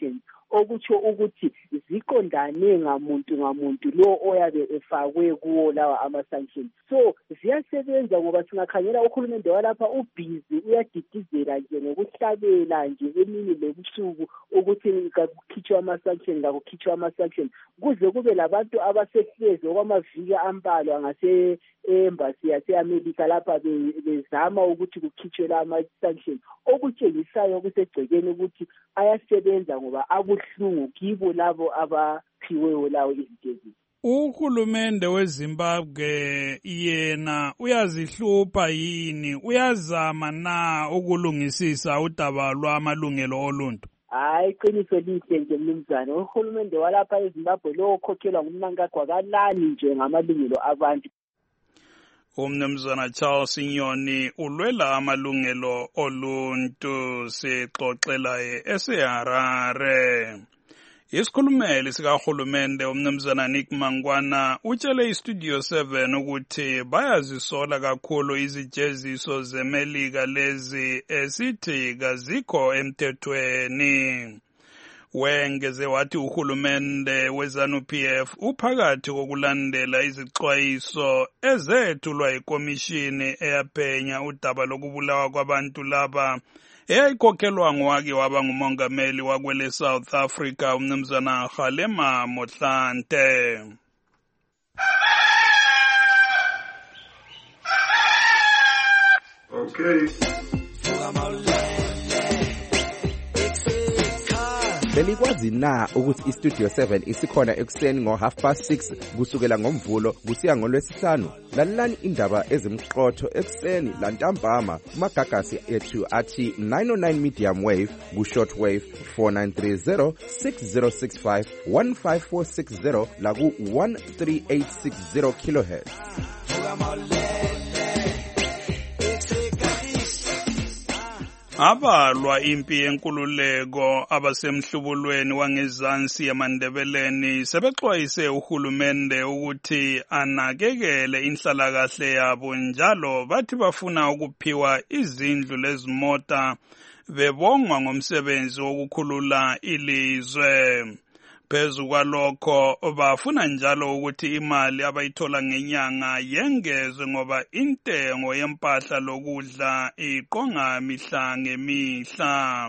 okutsho ukuthi ziqondane ngamuntu ngamuntu lo oyabe efakwe kuwo lawa ama-sanctions. So ziyasebenza ngoba singakhangela uhulumende walapha ubhizi uyadidizela nje ngokuhlabela nje emini lebusuku ukuthi kakukhitshwe ama-sanctions kakukhitshwe ama-sanctions kuze kube labantu abasehlezi okwamaviki ambalwa ngase-embassy yase-America lapha bezama ukuthi kukhitshwe la ama-sanctions okutshengisayo kusegcekeni ukuthi ayasebenza ngoba abuhlungu kibo labo abaphiweyo lawo izitezi. Uhulumende weZimbabwe yena uyazihlupha yini, uyazama na ukulungisisa udaba lwamalungelo oluntu? Hayi, iqiniso lihle nje mnumzane, uhulumende walapha eZimbabwe lo okhokhelwa ngumnankagwa kalani nje ngamalungelo abantu. Umnumzana Charles Nyoni ulwela amalungelo oluntu sixoxelaye eseHarare. Isikhulumeli sikahulumende umnumzana Nick Mangwana utshele iStudio seven ukuthi bayazisola kakhulu izijeziso zeMelika lezi esithi kazikho emthethweni. Wengeze wathi uhulumende weZANU-P F uphakathi kokulandela izixwayiso ezethulwa yikomishini eyaphenya udaba lokubulawa kwabantu laba eyayikhokhelwa ngowake waba ngumongameli wakwele South Africa umnumzana Kgalema Motlanthe. Okay. Belikwazi na ukuthi iStudio seven isikhona ekuseni ngo half past six kusukela ngomvulo kusiya ngolwesihlanu? Lalelani indaba ezimqotho ekuseni lantambama kumagagasi ethu athi nine oh nine medium wave ku short wave four nine three zero six zero six five one five four six zero la ku one three eight six zero kilohertz. Abalwa impi yenkululeko abasemhlubulweni wangezansi yamandebeleni sebexwayise uhulumende ukuthi anakekele inhlalakahle yabo njalo bathi bafuna ukuphiwa izindlu lezimota bebongwa ngomsebenzi wokukhulula ilizwe. Phezu kwalokho bafuna njalo ukuthi imali abayithola ngenyanga yengezwe ngoba intengo yempahla lokudla iqonga mihla ngemihla.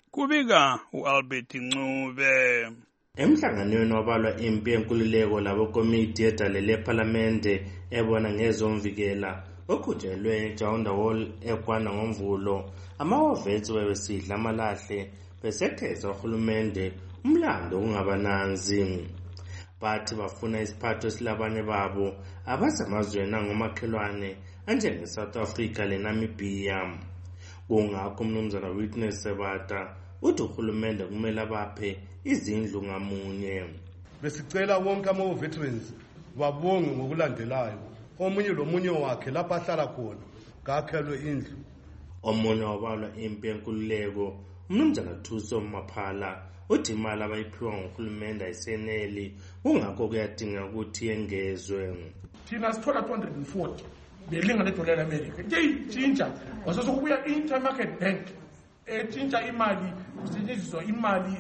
Kubika uAlbert Ncube. Emhlanganweni wabalwa impi yenkululeko labokomiti edalele eParliamente ebona ngezomvikela okujelwe eJaunda Hall ekwana ngomvulo amahhovisi webesidla amalahle besetheza uhulumende umlando ungabananzi. Bathi bafuna isiphatho silabanye babo abasamazweni angomakhelwane anjenge South Africa leNamibia. Kungakho umnumzana Witness Sebata uthi uhulumende kumele abaphe izindlu ngamunye. Besicela wonke ama veterans babonge ngokulandelayo. Omunye lomunye wakhe lapha ahlala khona ngakhelwe indlu. Omunye wabalwa impi yenkululeko umnumzana Thuso Maphala uthi imali abayiphiwa nguhulumende ayiseneli kungakho kuyadinga ukuthi yengezwe. Thina sithola two hundred forty belinga nedola leAmerica nje tshintsha wasokubuya intermarket bank etshintsha imali kusetshenziswa imali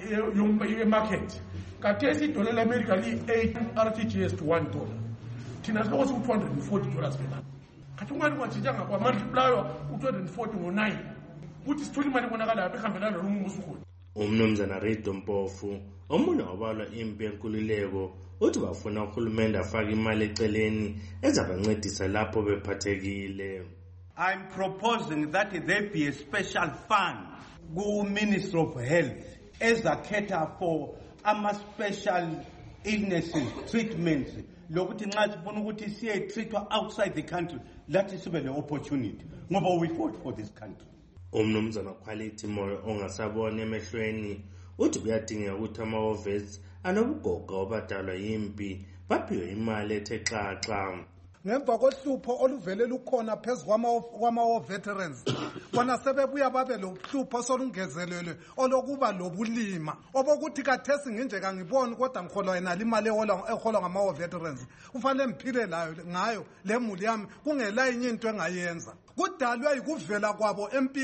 yemarket kathesi idola leAmerica li eight R T G S to one dollar thina siloko siku two hundred forty dollars pena kathi ungani kwatshintsha ngakwa multiply u two hundred forty ngo nine uthi sithola imali bonakala lapha ehambelana nomuso ukhona. Umnumzana Rido Mpofu omunye wabalwa impi yenkululeko uthi bafuna uhulumende afake imali eceleni ezabancedisa lapho bephathekile. I'm proposing that there be a special fund ku Ministry of Health ezakhetha for ama special illnesses treatments lokuthi nxa sifuna ukuthi siye treatwa outside the country lathi sibe le opportunity ngoba we fought for this country. Umnumzana Quality Moyo ongasabona emehlweni uthi kuyadingeka ukuthi amahhovisi anobugoga obadalwa yimpi baphiwe imali ethe xaxa. Ngemva kohlupho oluvele lukhona phezu kwama veterans bona sebebuya babe lohlupho solungezelelwe olokuba lobulima obokuthi kathesi nginje kangiboni kodwa ngikholwa yena imali eholwa ngama veterans kufanele mphile layo ngayo lemuli yami kungela inye into engayenza kudalwe ikuvela kwabo empini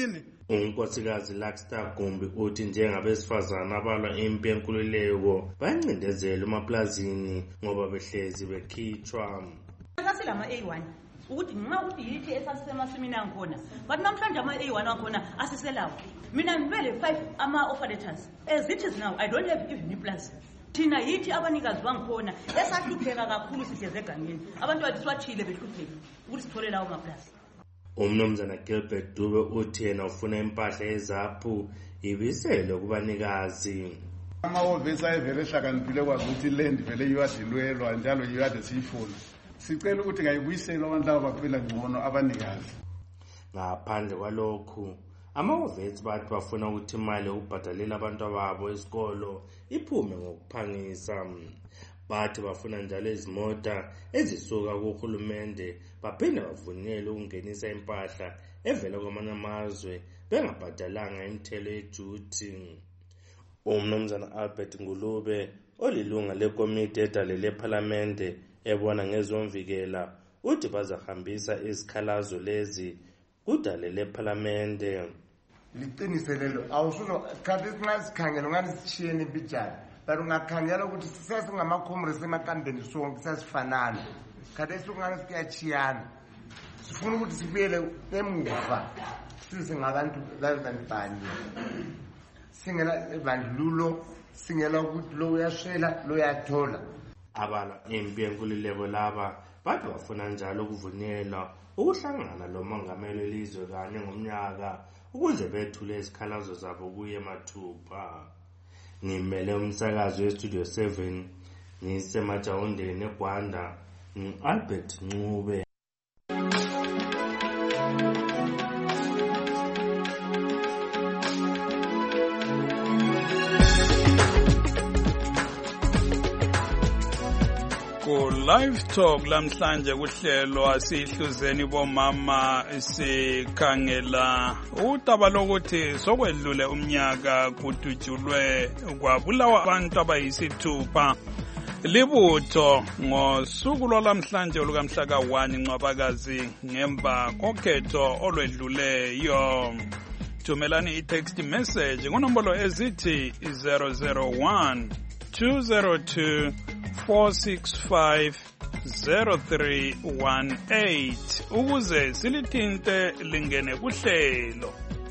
unkosikazi Luxstar Gumbi uthi njengabesifazana abalwa impi yenkululeko bayancindezela emaplazini ngoba behlezi bekhitshwa. Asilama A one ukuthi nxa ukuthi yithi esasemasimini angikhona but namhlanje ama A one angikhona asiselawo. Mina ngibele five ama operators as it is now I don't have even a plus. Thina yithi abanikazi bangikhona esahlupheka kakhulu sihleze egangeni abantu badiswathile behlupheka ukuthi sithole lawo maplasi. Umnumzana Gilbert Dube uthi yena ufuna impahla ezaphu ibisele kubanikazi. Amahhovisi ayevele ehlakaniphile kwazi ukuthi land vele iyadilwelwa njalo iyade siyifuna. Sicela ukuthi ngayibuyisela abantu laba baphila ngcono abanikazi. Ngaphandle kwalokhu amahhovisi bathi bafuna ukuthi imali yokubhadalela abantu ababo esikolo iphume ngokuphangisa. Bathi bafuna njalo izimota ezisuka kuhulumende baphinde bavunyelwe ukungenisa impahla evela kwamanye amazwe bengabhadalanga imithelo ejuti. Umnumzana Albert Ngulube olilunga lekomiti edalele eParliamente ebona ngezomvikela uthi bazahambisa izikhalazo lezi kudalele eParliamente. Liqiniselelo awusuno khathi singazikhangela ngani sitshiyene impijana but ungakhangela ukuthi sesingamakhomresi emakambeni sonke sesifanana khathi singani sikuyachiyana sifuna ukuthi sibuyele emuva sisingabantu labanibani singela bandlulo singela ukuthi lo uyashela lo uyathola. Abala impi yenkululeko laba bathi bafuna njalo ukuvunyelwa ukuhlangana lo mongameli welizwe kanye ngomnyaka ukuze bethule izikhalazo zabo kuye mathupha. Ngimele umsakazi weStudio seven ngisemajawundeni eGwanda ngu-Albert Ncube. Live Talk lamhlanje kuhlelo sihluzeni bomama sikhangela udaba lokuthi sokwedlule umnyaka kudutshulwe kwabulawa abantu abayisithupha libutho ngosuku lwalamhlanje olukamhla ka one Ncwabakazi ngemva kokhetho olwedluleyo. Thumelani i-text message ngonombolo ezithi zero zero one two zero two four six five zero three one eight ukuze silithinte lingene kuhlelo.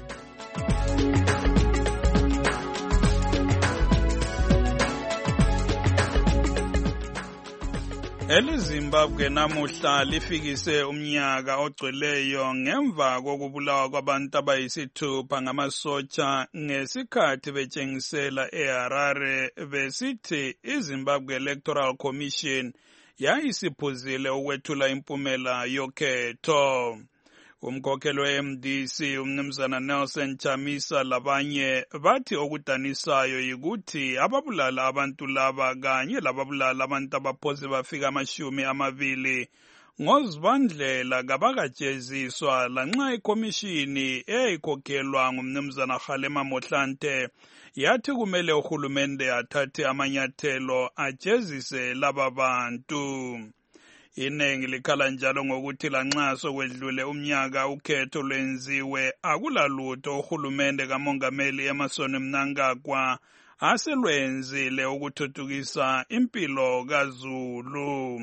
EliZimbabwe namuhla lifikise umnyaka ogcweleyo ngemva kokubulawa kwabantu abayisithupha ngamasotsha ngesikhathi betshengisela eHarare besithi iZimbabwe Electoral Commission yayisiphuzile ukwethula impumela yokhetho. Umkhokheli we-M D C umnumzana Nelson Chamisa labanye bathi okudanisayo yikuthi ababulala abantu laba kanye lababulala abantu abaphoze bafika amashumi amabili ngozibandlela kabakajeziswa lanxa ikomishini eyayikhokhelwa ngumnumzana Kgalema Motlanthe yathi kumele uhulumende athathe amanyathelo ajezise laba bantu. Inengi likhala njalo ngokuthi lanxa sokwedlule umnyaka ukhetho lwenziwe akulalutho uhulumende kamongameli Emmerson Mnangagwa aselwenzile ukuthuthukisa impilo kaZulu.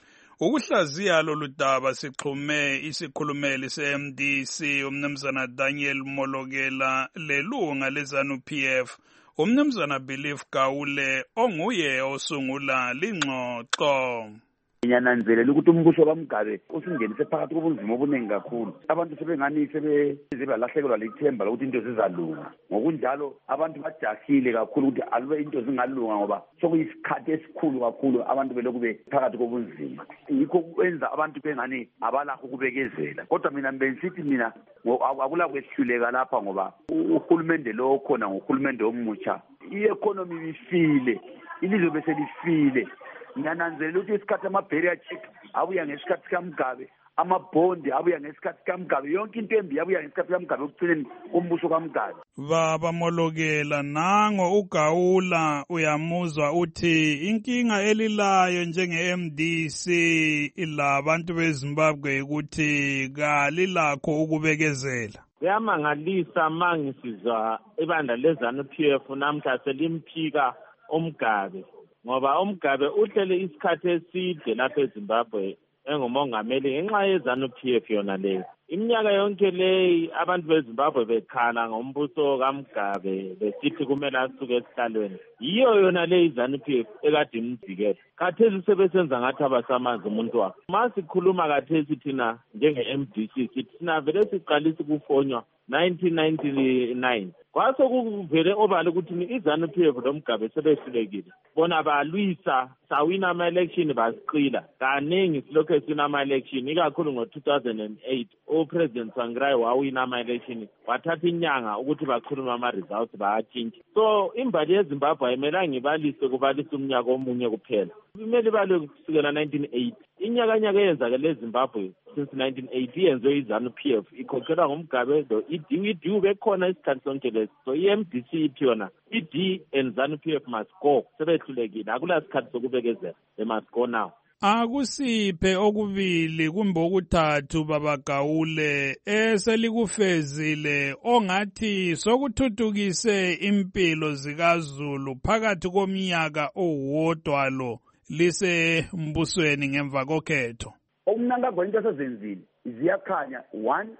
Ukuhlaziya lolu daba sixhume isikhulumeli se-M D C umnumzana Daniel Molokela lelunga leZANU P F umnumzana Belief Gawule onguye osungula lingxoxo. Ngiyananzelela ukuthi umbuso kaMgabe usingenise phakathi kobunzima obuningi kakhulu. Abantu sebengani sebe balahlekelwa lithemba lokuthi into zizalunga. Ngokunjalo abantu bajahile kakhulu ukuthi alube into zingalunga ngoba sokuyisikhathi esikhulu kakhulu abantu belokhu bephakathi kobunzima. Yikho kwenza abantu bengani abalakho ukubekezela. Kodwa mina bengisithi mina akula kwehluleka lapha ngoba uhulumende lo khona ngohulumende omutsha. I-economy ifile, ilizwe bese lifile. Ngiyananzelela ukuthi isikhathi ama-barrier check abuya ngesikhathi kaMgabe, amabhondi abuya ngesikhathi kaMgabe, yonke into embi abuya ngesikhathi kaMgabe ekugcineni kombuso kaMgabe. Baba Molokela, nango uGawula uyamuzwa uthi inkinga elilayo njenge-M D C labantu beZimbabwe ukuthi kalilakho ukubekezela. Kuyamangalisa mangisizwa ibandla leZANU-P F namhla selimphika uMgabe ngoba uMgabe uhlele isikhathi eside lapha eZimbabwe engumongameli ngenxa yeZANU-P F yona leyo. Iminyaka yonke leyi abantu beZimbabwe bekhala ngombuso kaMgabe besithi kumele asuke esihlalweni. Yiyo yona leyi iZANU-P F ekade imvikela. Khathesi sebesenza ngathi abasamazi umuntu wakhe. Masikhuluma khathesi thina njenge-M D C sithi thina vele siqalisa ukufonywa nineteen ninety-nine. Kwaso kuvele obala ukuthi iZANU-P F loMgabe sebehlulekile. Bona balwisa sawina ama-election basiqila. Kaningi silokhu esina ama-election ikakhulu ngo-two thousand eight. uPresident Tsvangirai wawina ama-election wathatha inyanga ukuthi bakhuluma ama-results bayatshintsha. So imbali yeZimbabwe ayimelanga ibalise kubalisa umnyaka omunye kuphela. Imele ibalwe kusukela nineteen eighty. Inyakanyaka eyenzakele eZimbabwe since nineteen eighty yenziwe iZANU-P F ikhokhelwa ngumgabe lo I D I D bekhona isikhathi sonke lesi. So i-M D C ithi yona I D and ZANU-P F must go. Sebehlulekile akula sikhathi sokubekezela. They must go now. Akusiphe okubili kumbe okuthathu babagawule eselikufezile ongathi sokuthuthukise impilo zikaZulu phakathi komnyaka owodwa lo lisembusweni ngemva kokhetho. Umnangagwa into esezenzile ziyakhanya one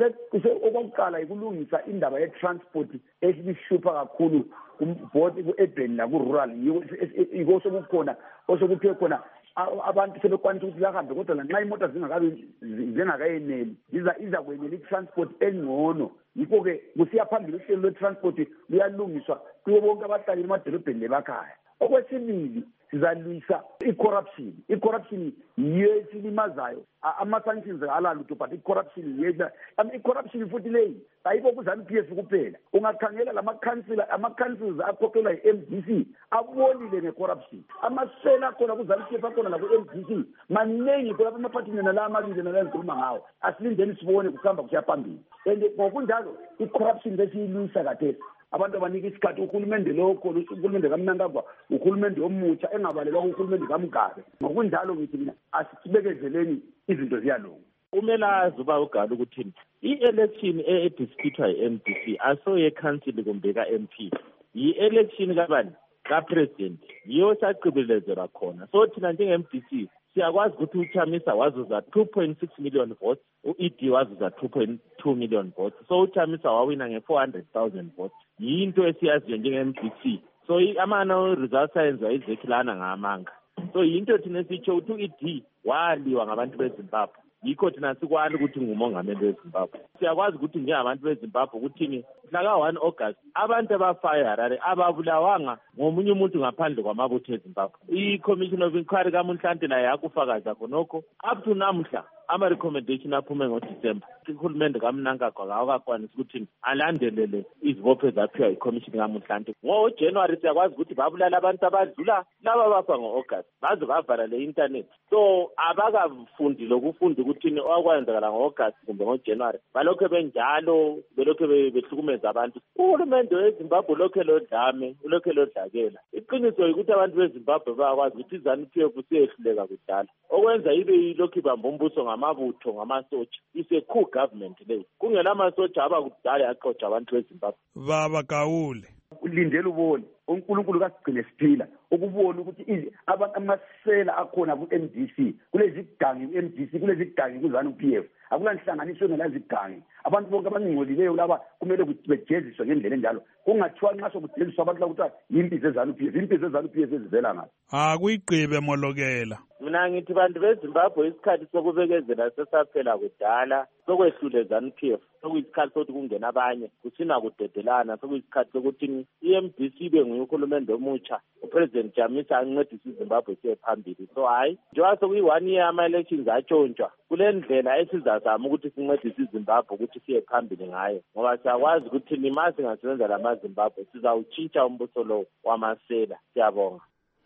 okokuqala ikulungisa indaba ye-transport esibishupha kakhulu both ku-urban naku-rural yiko sokukhona osokuthiwe khona abantu sebekwanisa ukuthi bahambe kodwa lanxa imoto zingakabi zingakayeneli iza kwenela i-transport engcono. Yikho-ke kusiya phambili uhlelo lwe-transport luyalungiswa kuyo bonke abahlali emadolobheni lebakhaya. Okwesibili sizalwisa i-corruption. I-corruption yiyo esilimazayo. Ama-sanctions alalutho but i-corruption yiyo. I-corruption futhi leyi ayikho kuZANU-P F kuphela. Ungakhangela lama-council ama-councils akhokhelwa yi-M D C abonile nge-corruption. Amasela akhona kuZANU-P F akhona naku-M D C maningi kulapha amaphathini nala amabili nala engikhuluma ngawo. Asilindeni sibone kuhamba kusiya phambili. And ngokunjalo i-corruption lesiyilwisa kathesi. Abantu abanika isikhathi uhulumende lokho uhulumende kaMnangagwa uhulumende omutsha engabalelwa uhulumende kaMgabe. Ngokunjalo ngithi mina asibekezeleni izinto ziyalunga. Umelazi uba ugala ukuthi i-election e-disputwa yi-M D C aso ye-council kumbe ka-M P yi-election kabani ka-president yiyo saqibelezela khona. So thina njenge-M D C siyakwazi ukuthi uChamisa wazuza two point six million votes, u-E D wazuza two point two million votes. So uChamisa wawina nge-four hundred thousand votes. Yinto esiyaziyo njenge-M D C. So amano results ayenziwa izekhilana ngamanga. So yinto thina sitsho ukuthi u-E D waliwa ngabantu beZimbabwe. Yikho thina sikwani ukuthi ngumongameli weZimbabwe. Siyakwazi ukuthi njengabantu beZimbabwe ukuthi mhla ka one August abantu abafayo eHarare ababulawanga ngomunye umuntu ngaphandle kwamabutho eZimbabwe. I-Commission of Inquiry kaMunhlante nayo yakufakaza khonokho. Up to namhla ama-recommendation aphume ngoDisemba. Uhulumende kaMnangagwa awakakwanisa ukuthi alandelele izibopho ezaphiwa i-Commission kaMunhlante. NgoJanuary siyakwazi ukuthi babulala abantu abadlula laba bafa ngo-August baze bavala le-internet. So abakafundi lokufunda ukuthi okwenzakala ngo-August kumbe ngoJanuary balokho benjalo belokho behlukumeza abantu. Uhulumende weZimbabwe lokho lodlame ulokho lodlakela. Iqiniso ukuthi abantu beZimbabwe bayakwazi ukuthi iZANU-P F siyehluleka kudala. Okwenza ibe ilokhu ibamba umbuso ngamabutho ngamasotsha. Ise coup government leyo. Kungela amasotsha abakudala yaxoxa abantu beZimbabwe. Baba Gawule. Ulindele ubone uNkulunkulu kasigcine siphila ukubona ukuthi abantu amasela akhona ku-M D C kulezi gangi ku-M D C kulezi gangi kuZANU-P F akulanhlanganiso nalazi gangi. Abantu bonke abangcolileyo laba kumele bejeziswe ngendlela enjalo. Kungathiwa nxa sokujeziswa abantu la ukuthi yimpi zeZANU-P F impilo zeZANU-P F ezivela ngazo. Ah kuyigqibe molokela. Mina ngithi bantu beZimbabwe isikhathi sokubekezela sesaphela kudala sokwehlule ZANU-P F sokuyisikhathi sokuthi kungena abanye kusina kudedelana sokuyisikhathi sokuthi i-M D C ibe nguye uhulumende omutsha uPresident Chamisa ancedise iZimbabwe siye phambili. So hayi njengoba sokuyi-one year ama-elections atshontshwa kule ndlela esizazama ukuthi sincedise iZimbabwe ukuthi siye phambili ngayo ngoba siyakwazi ukuthi nima singasebenza lamaZimbabwe sizawutshintsha umbuso lo wamasela. Siyabonga.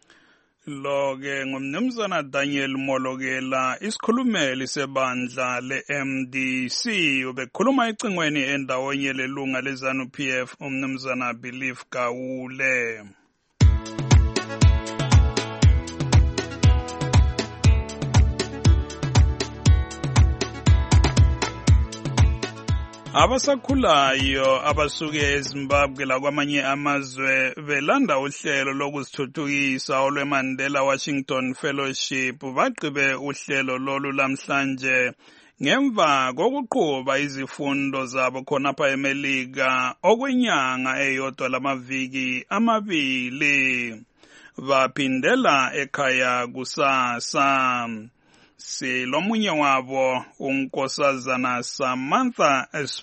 Lo-ke ngumnumzana Daniel Molokela isikhulumeli sebandla le-M D C ubekhuluma ecingweni endawonye lelunga leZANU-P F umnumzana Belief Gawule. Abasakhulayo abasuke eZimbabwe lakwamanye amazwe belanda uhlelo lokuzithuthukisa olweMandela Washington Fellowship bagqibe uhlelo lolu lamhlanje ngemva kokuqhuba izifundo zabo khonapha eMelika okwenyanga eyodwa lamaviki amabili baphindela ekhaya kusasa. Silomunye wabo unkosazana Samantha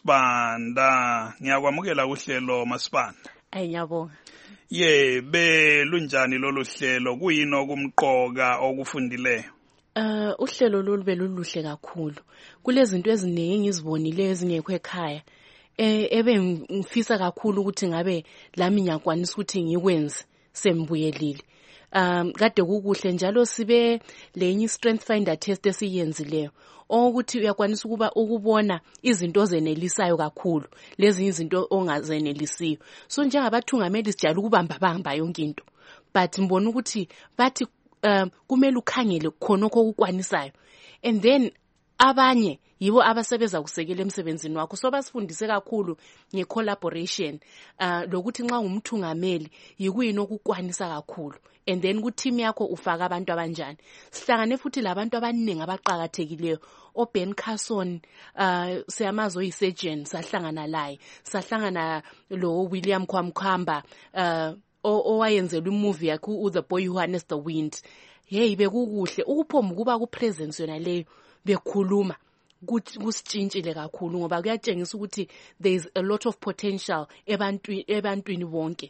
Sibanda. Ngiyakwamukela uhlelo Masibanda. Ayabonga. Ye belunjani lolu hlelo, kuyini okumqoka okufundileyo? Uh uhlelo lolu beluluhle kakhulu. Kulezinto eziningi ngizibonile ezingekho ekhaya. Eh ebe ngifisa kakhulu ukuthi ngabe lami ngiyakwanisa ukuthi ngikwenze sembuyelile. Um kade kukuhle njalo sibe lenye strength finder test esiyenzileyo ukuthi uyakwanisa ukuba ukubona izinto zenelisayo kakhulu lezi izinto ongazenelisiyo. So njengabathungameli sijala ukubamba bamba yonke into, but mbona ukuthi bathi um kumele ukhangele khona okukwanisayo, and then abanye yibo abasebenza kusekela emsebenzini wakho. So basifundise kakhulu ngecollaboration, uh lokuthi nxa umthungameli yikuyini okukwanisa kakhulu, and then ku team yakho ufaka abantu abanjani. Sihlangane futhi labantu abaningi abaqhakathekileyo, oBen Carson, uh siyamazo yisurgeon sahlangana laye, sahlangana lo William Kwamkhamba uh owayenzela imovie yakhe The Boy Who Harnessed the Wind. Hey bekukuhle ukuphomba kuba ku presence yona leyo bekhuluma kusitshintshile kakhulu ngoba kuyatshengisa ukuthi there is a lot of potential ebantwini ebantwini bonke.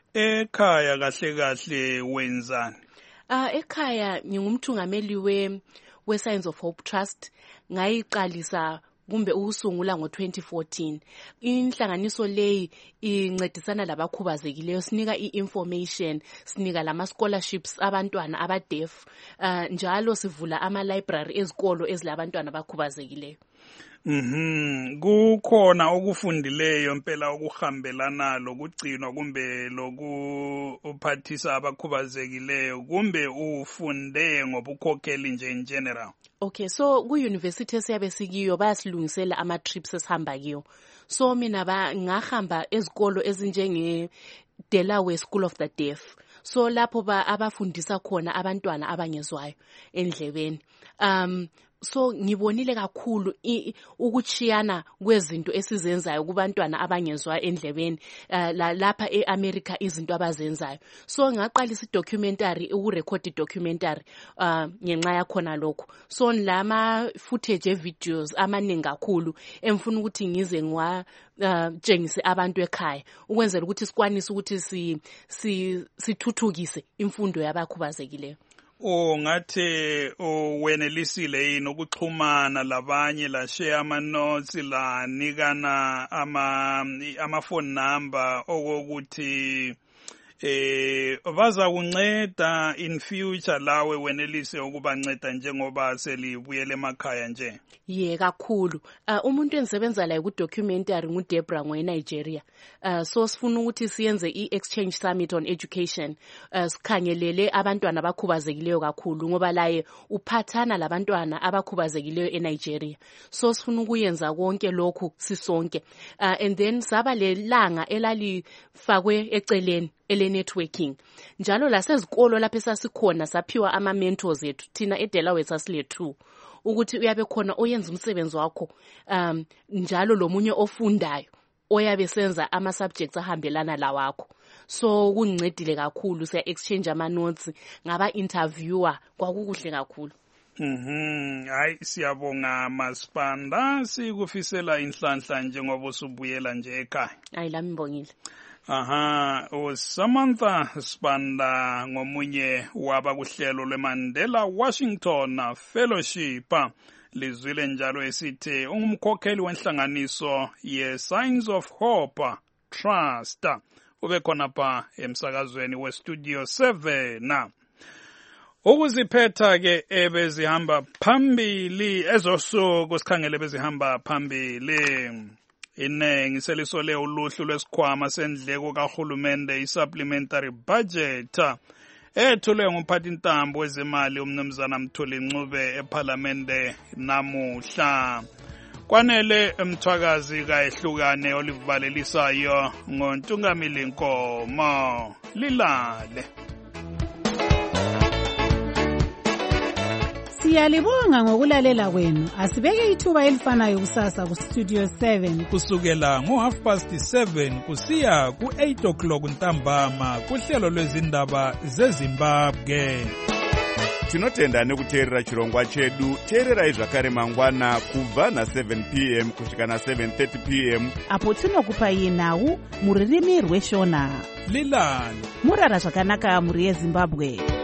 Ekhaya kahle kahle wenzani? Ah ekhaya ngingumthungameli we we Signs of Hope Trust. Ngayiqalisa kumbe ukusungula ngo twenty fourteen. Inhlanganiso leyi incedisana labakhubazekileyo, sinika i-information, sinika lama scholarships abantwana aba deaf, uh, njalo sivula ama library ezikolo ezilabantwana abakhubazekileyo. Mhm, kukhona okufundileyo impela okuhambelana lokugcinwa kumbe lokuphathisa abakhubazekileyo kumbe ufunde ngobukhokheli nje in general? Okay, so ku university esiyabe sikiyo bayasilungisela ama trips esihamba kiyo. So mina ba ngahamba ezikolo ezinjenge Delaware School of the Deaf. So lapho ba abafundisa khona abantwana abangezwayo endlebeni. Um so ngibonile kakhulu ukuchiyana kwezinto esizenzayo kubantwana abangezwa endlebeni, uh, la, lapha eAmerica izinto abazenzayo. So ngaqalisa idocumentary, ukurecord documentary uh, ngenxa yakhona lokho. So lama footage videos amaningi kakhulu emfuna ukuthi ngize ngwa uh, tshengise abantu ekhaya ukwenzela ukuthi sikwanise ukuthi si sithuthukise imfundo yabakhubazekileyo. O ngathi owenelisile yini ukuxhumana labanye la share ama notes la nikana ama ama phone number okokuthi eh baza kunceda in future lawe wenelise ukubanceda njengoba selibuyele emakhaya nje? Ye kakhulu. Uh, umuntu engisebenza la ku documentary ngu Debra ngo eNigeria. Uh, so sifuna ukuthi siyenze i-exchange summit on education. Uh, sikhangelele abantwana abakhubazekileyo kakhulu ngoba laye uphathana labantwana abakhubazekileyo eNigeria. So sifuna ukuyenza konke lokhu sisonke. Uh, and then saba lelanga elalifakwe eceleni ele networking. Njalo lasezikolo lapha esasikhona saphiwa ama mentors ethu thina eDelaware sasile two. Ukuthi uyabe khona oyenza umsebenzi wakho um njalo lomunye ofundayo oyabe senza ama subjects ahambelana la wakho. So kungincedile kakhulu, siya exchange ama notes, ngaba interviewer, kwakukuhle kakhulu. Mhm, hayi siyabonga Masibanda, sikufisela inhlanhla njengoba usubuyela nje ekhaya. Hayi lami ngibongile. Aha, uSamantha Sibanda ngomunye wabakuhlelo lweMandela Washington Fellowship. Lizwile njalo esithi ungumkhokheli wenhlanganiso ye Signs of Hope Trust. Ube khona pa emsakazweni we Studio seven. Ukuziphetha ke ebezihamba phambili ezosuku sikhangele bezihamba phambili. Inengi selisole uluhlu lwesikhwama sendleko kahulumende i-supplementary budget ethulwe ngumphathi ntambo wezemali umnumzana Mthuli Ncube eParliamente namuhla. Kwanele Mthwakazi kaehlukane olivalelisayo ngoNtungamili Nkomo. Lilale. Siyalibonga ngokulalela kwenu. Asibeke ithuba elifanayo kusasa ku Studio seven kusukela ngo half past seven kusiya ku eight o'clock ntambama kuhlelo lwezindaba zeZimbabwe. Tinotenda nekuteerera chirongwa chedu. Teererai zvakare mangwana kubva na seven p m kusvika na seven thirty p m apo tinokupai nhau muririmi rweshona. Lilani. Murara zvakanaka muri yeZimbabwe.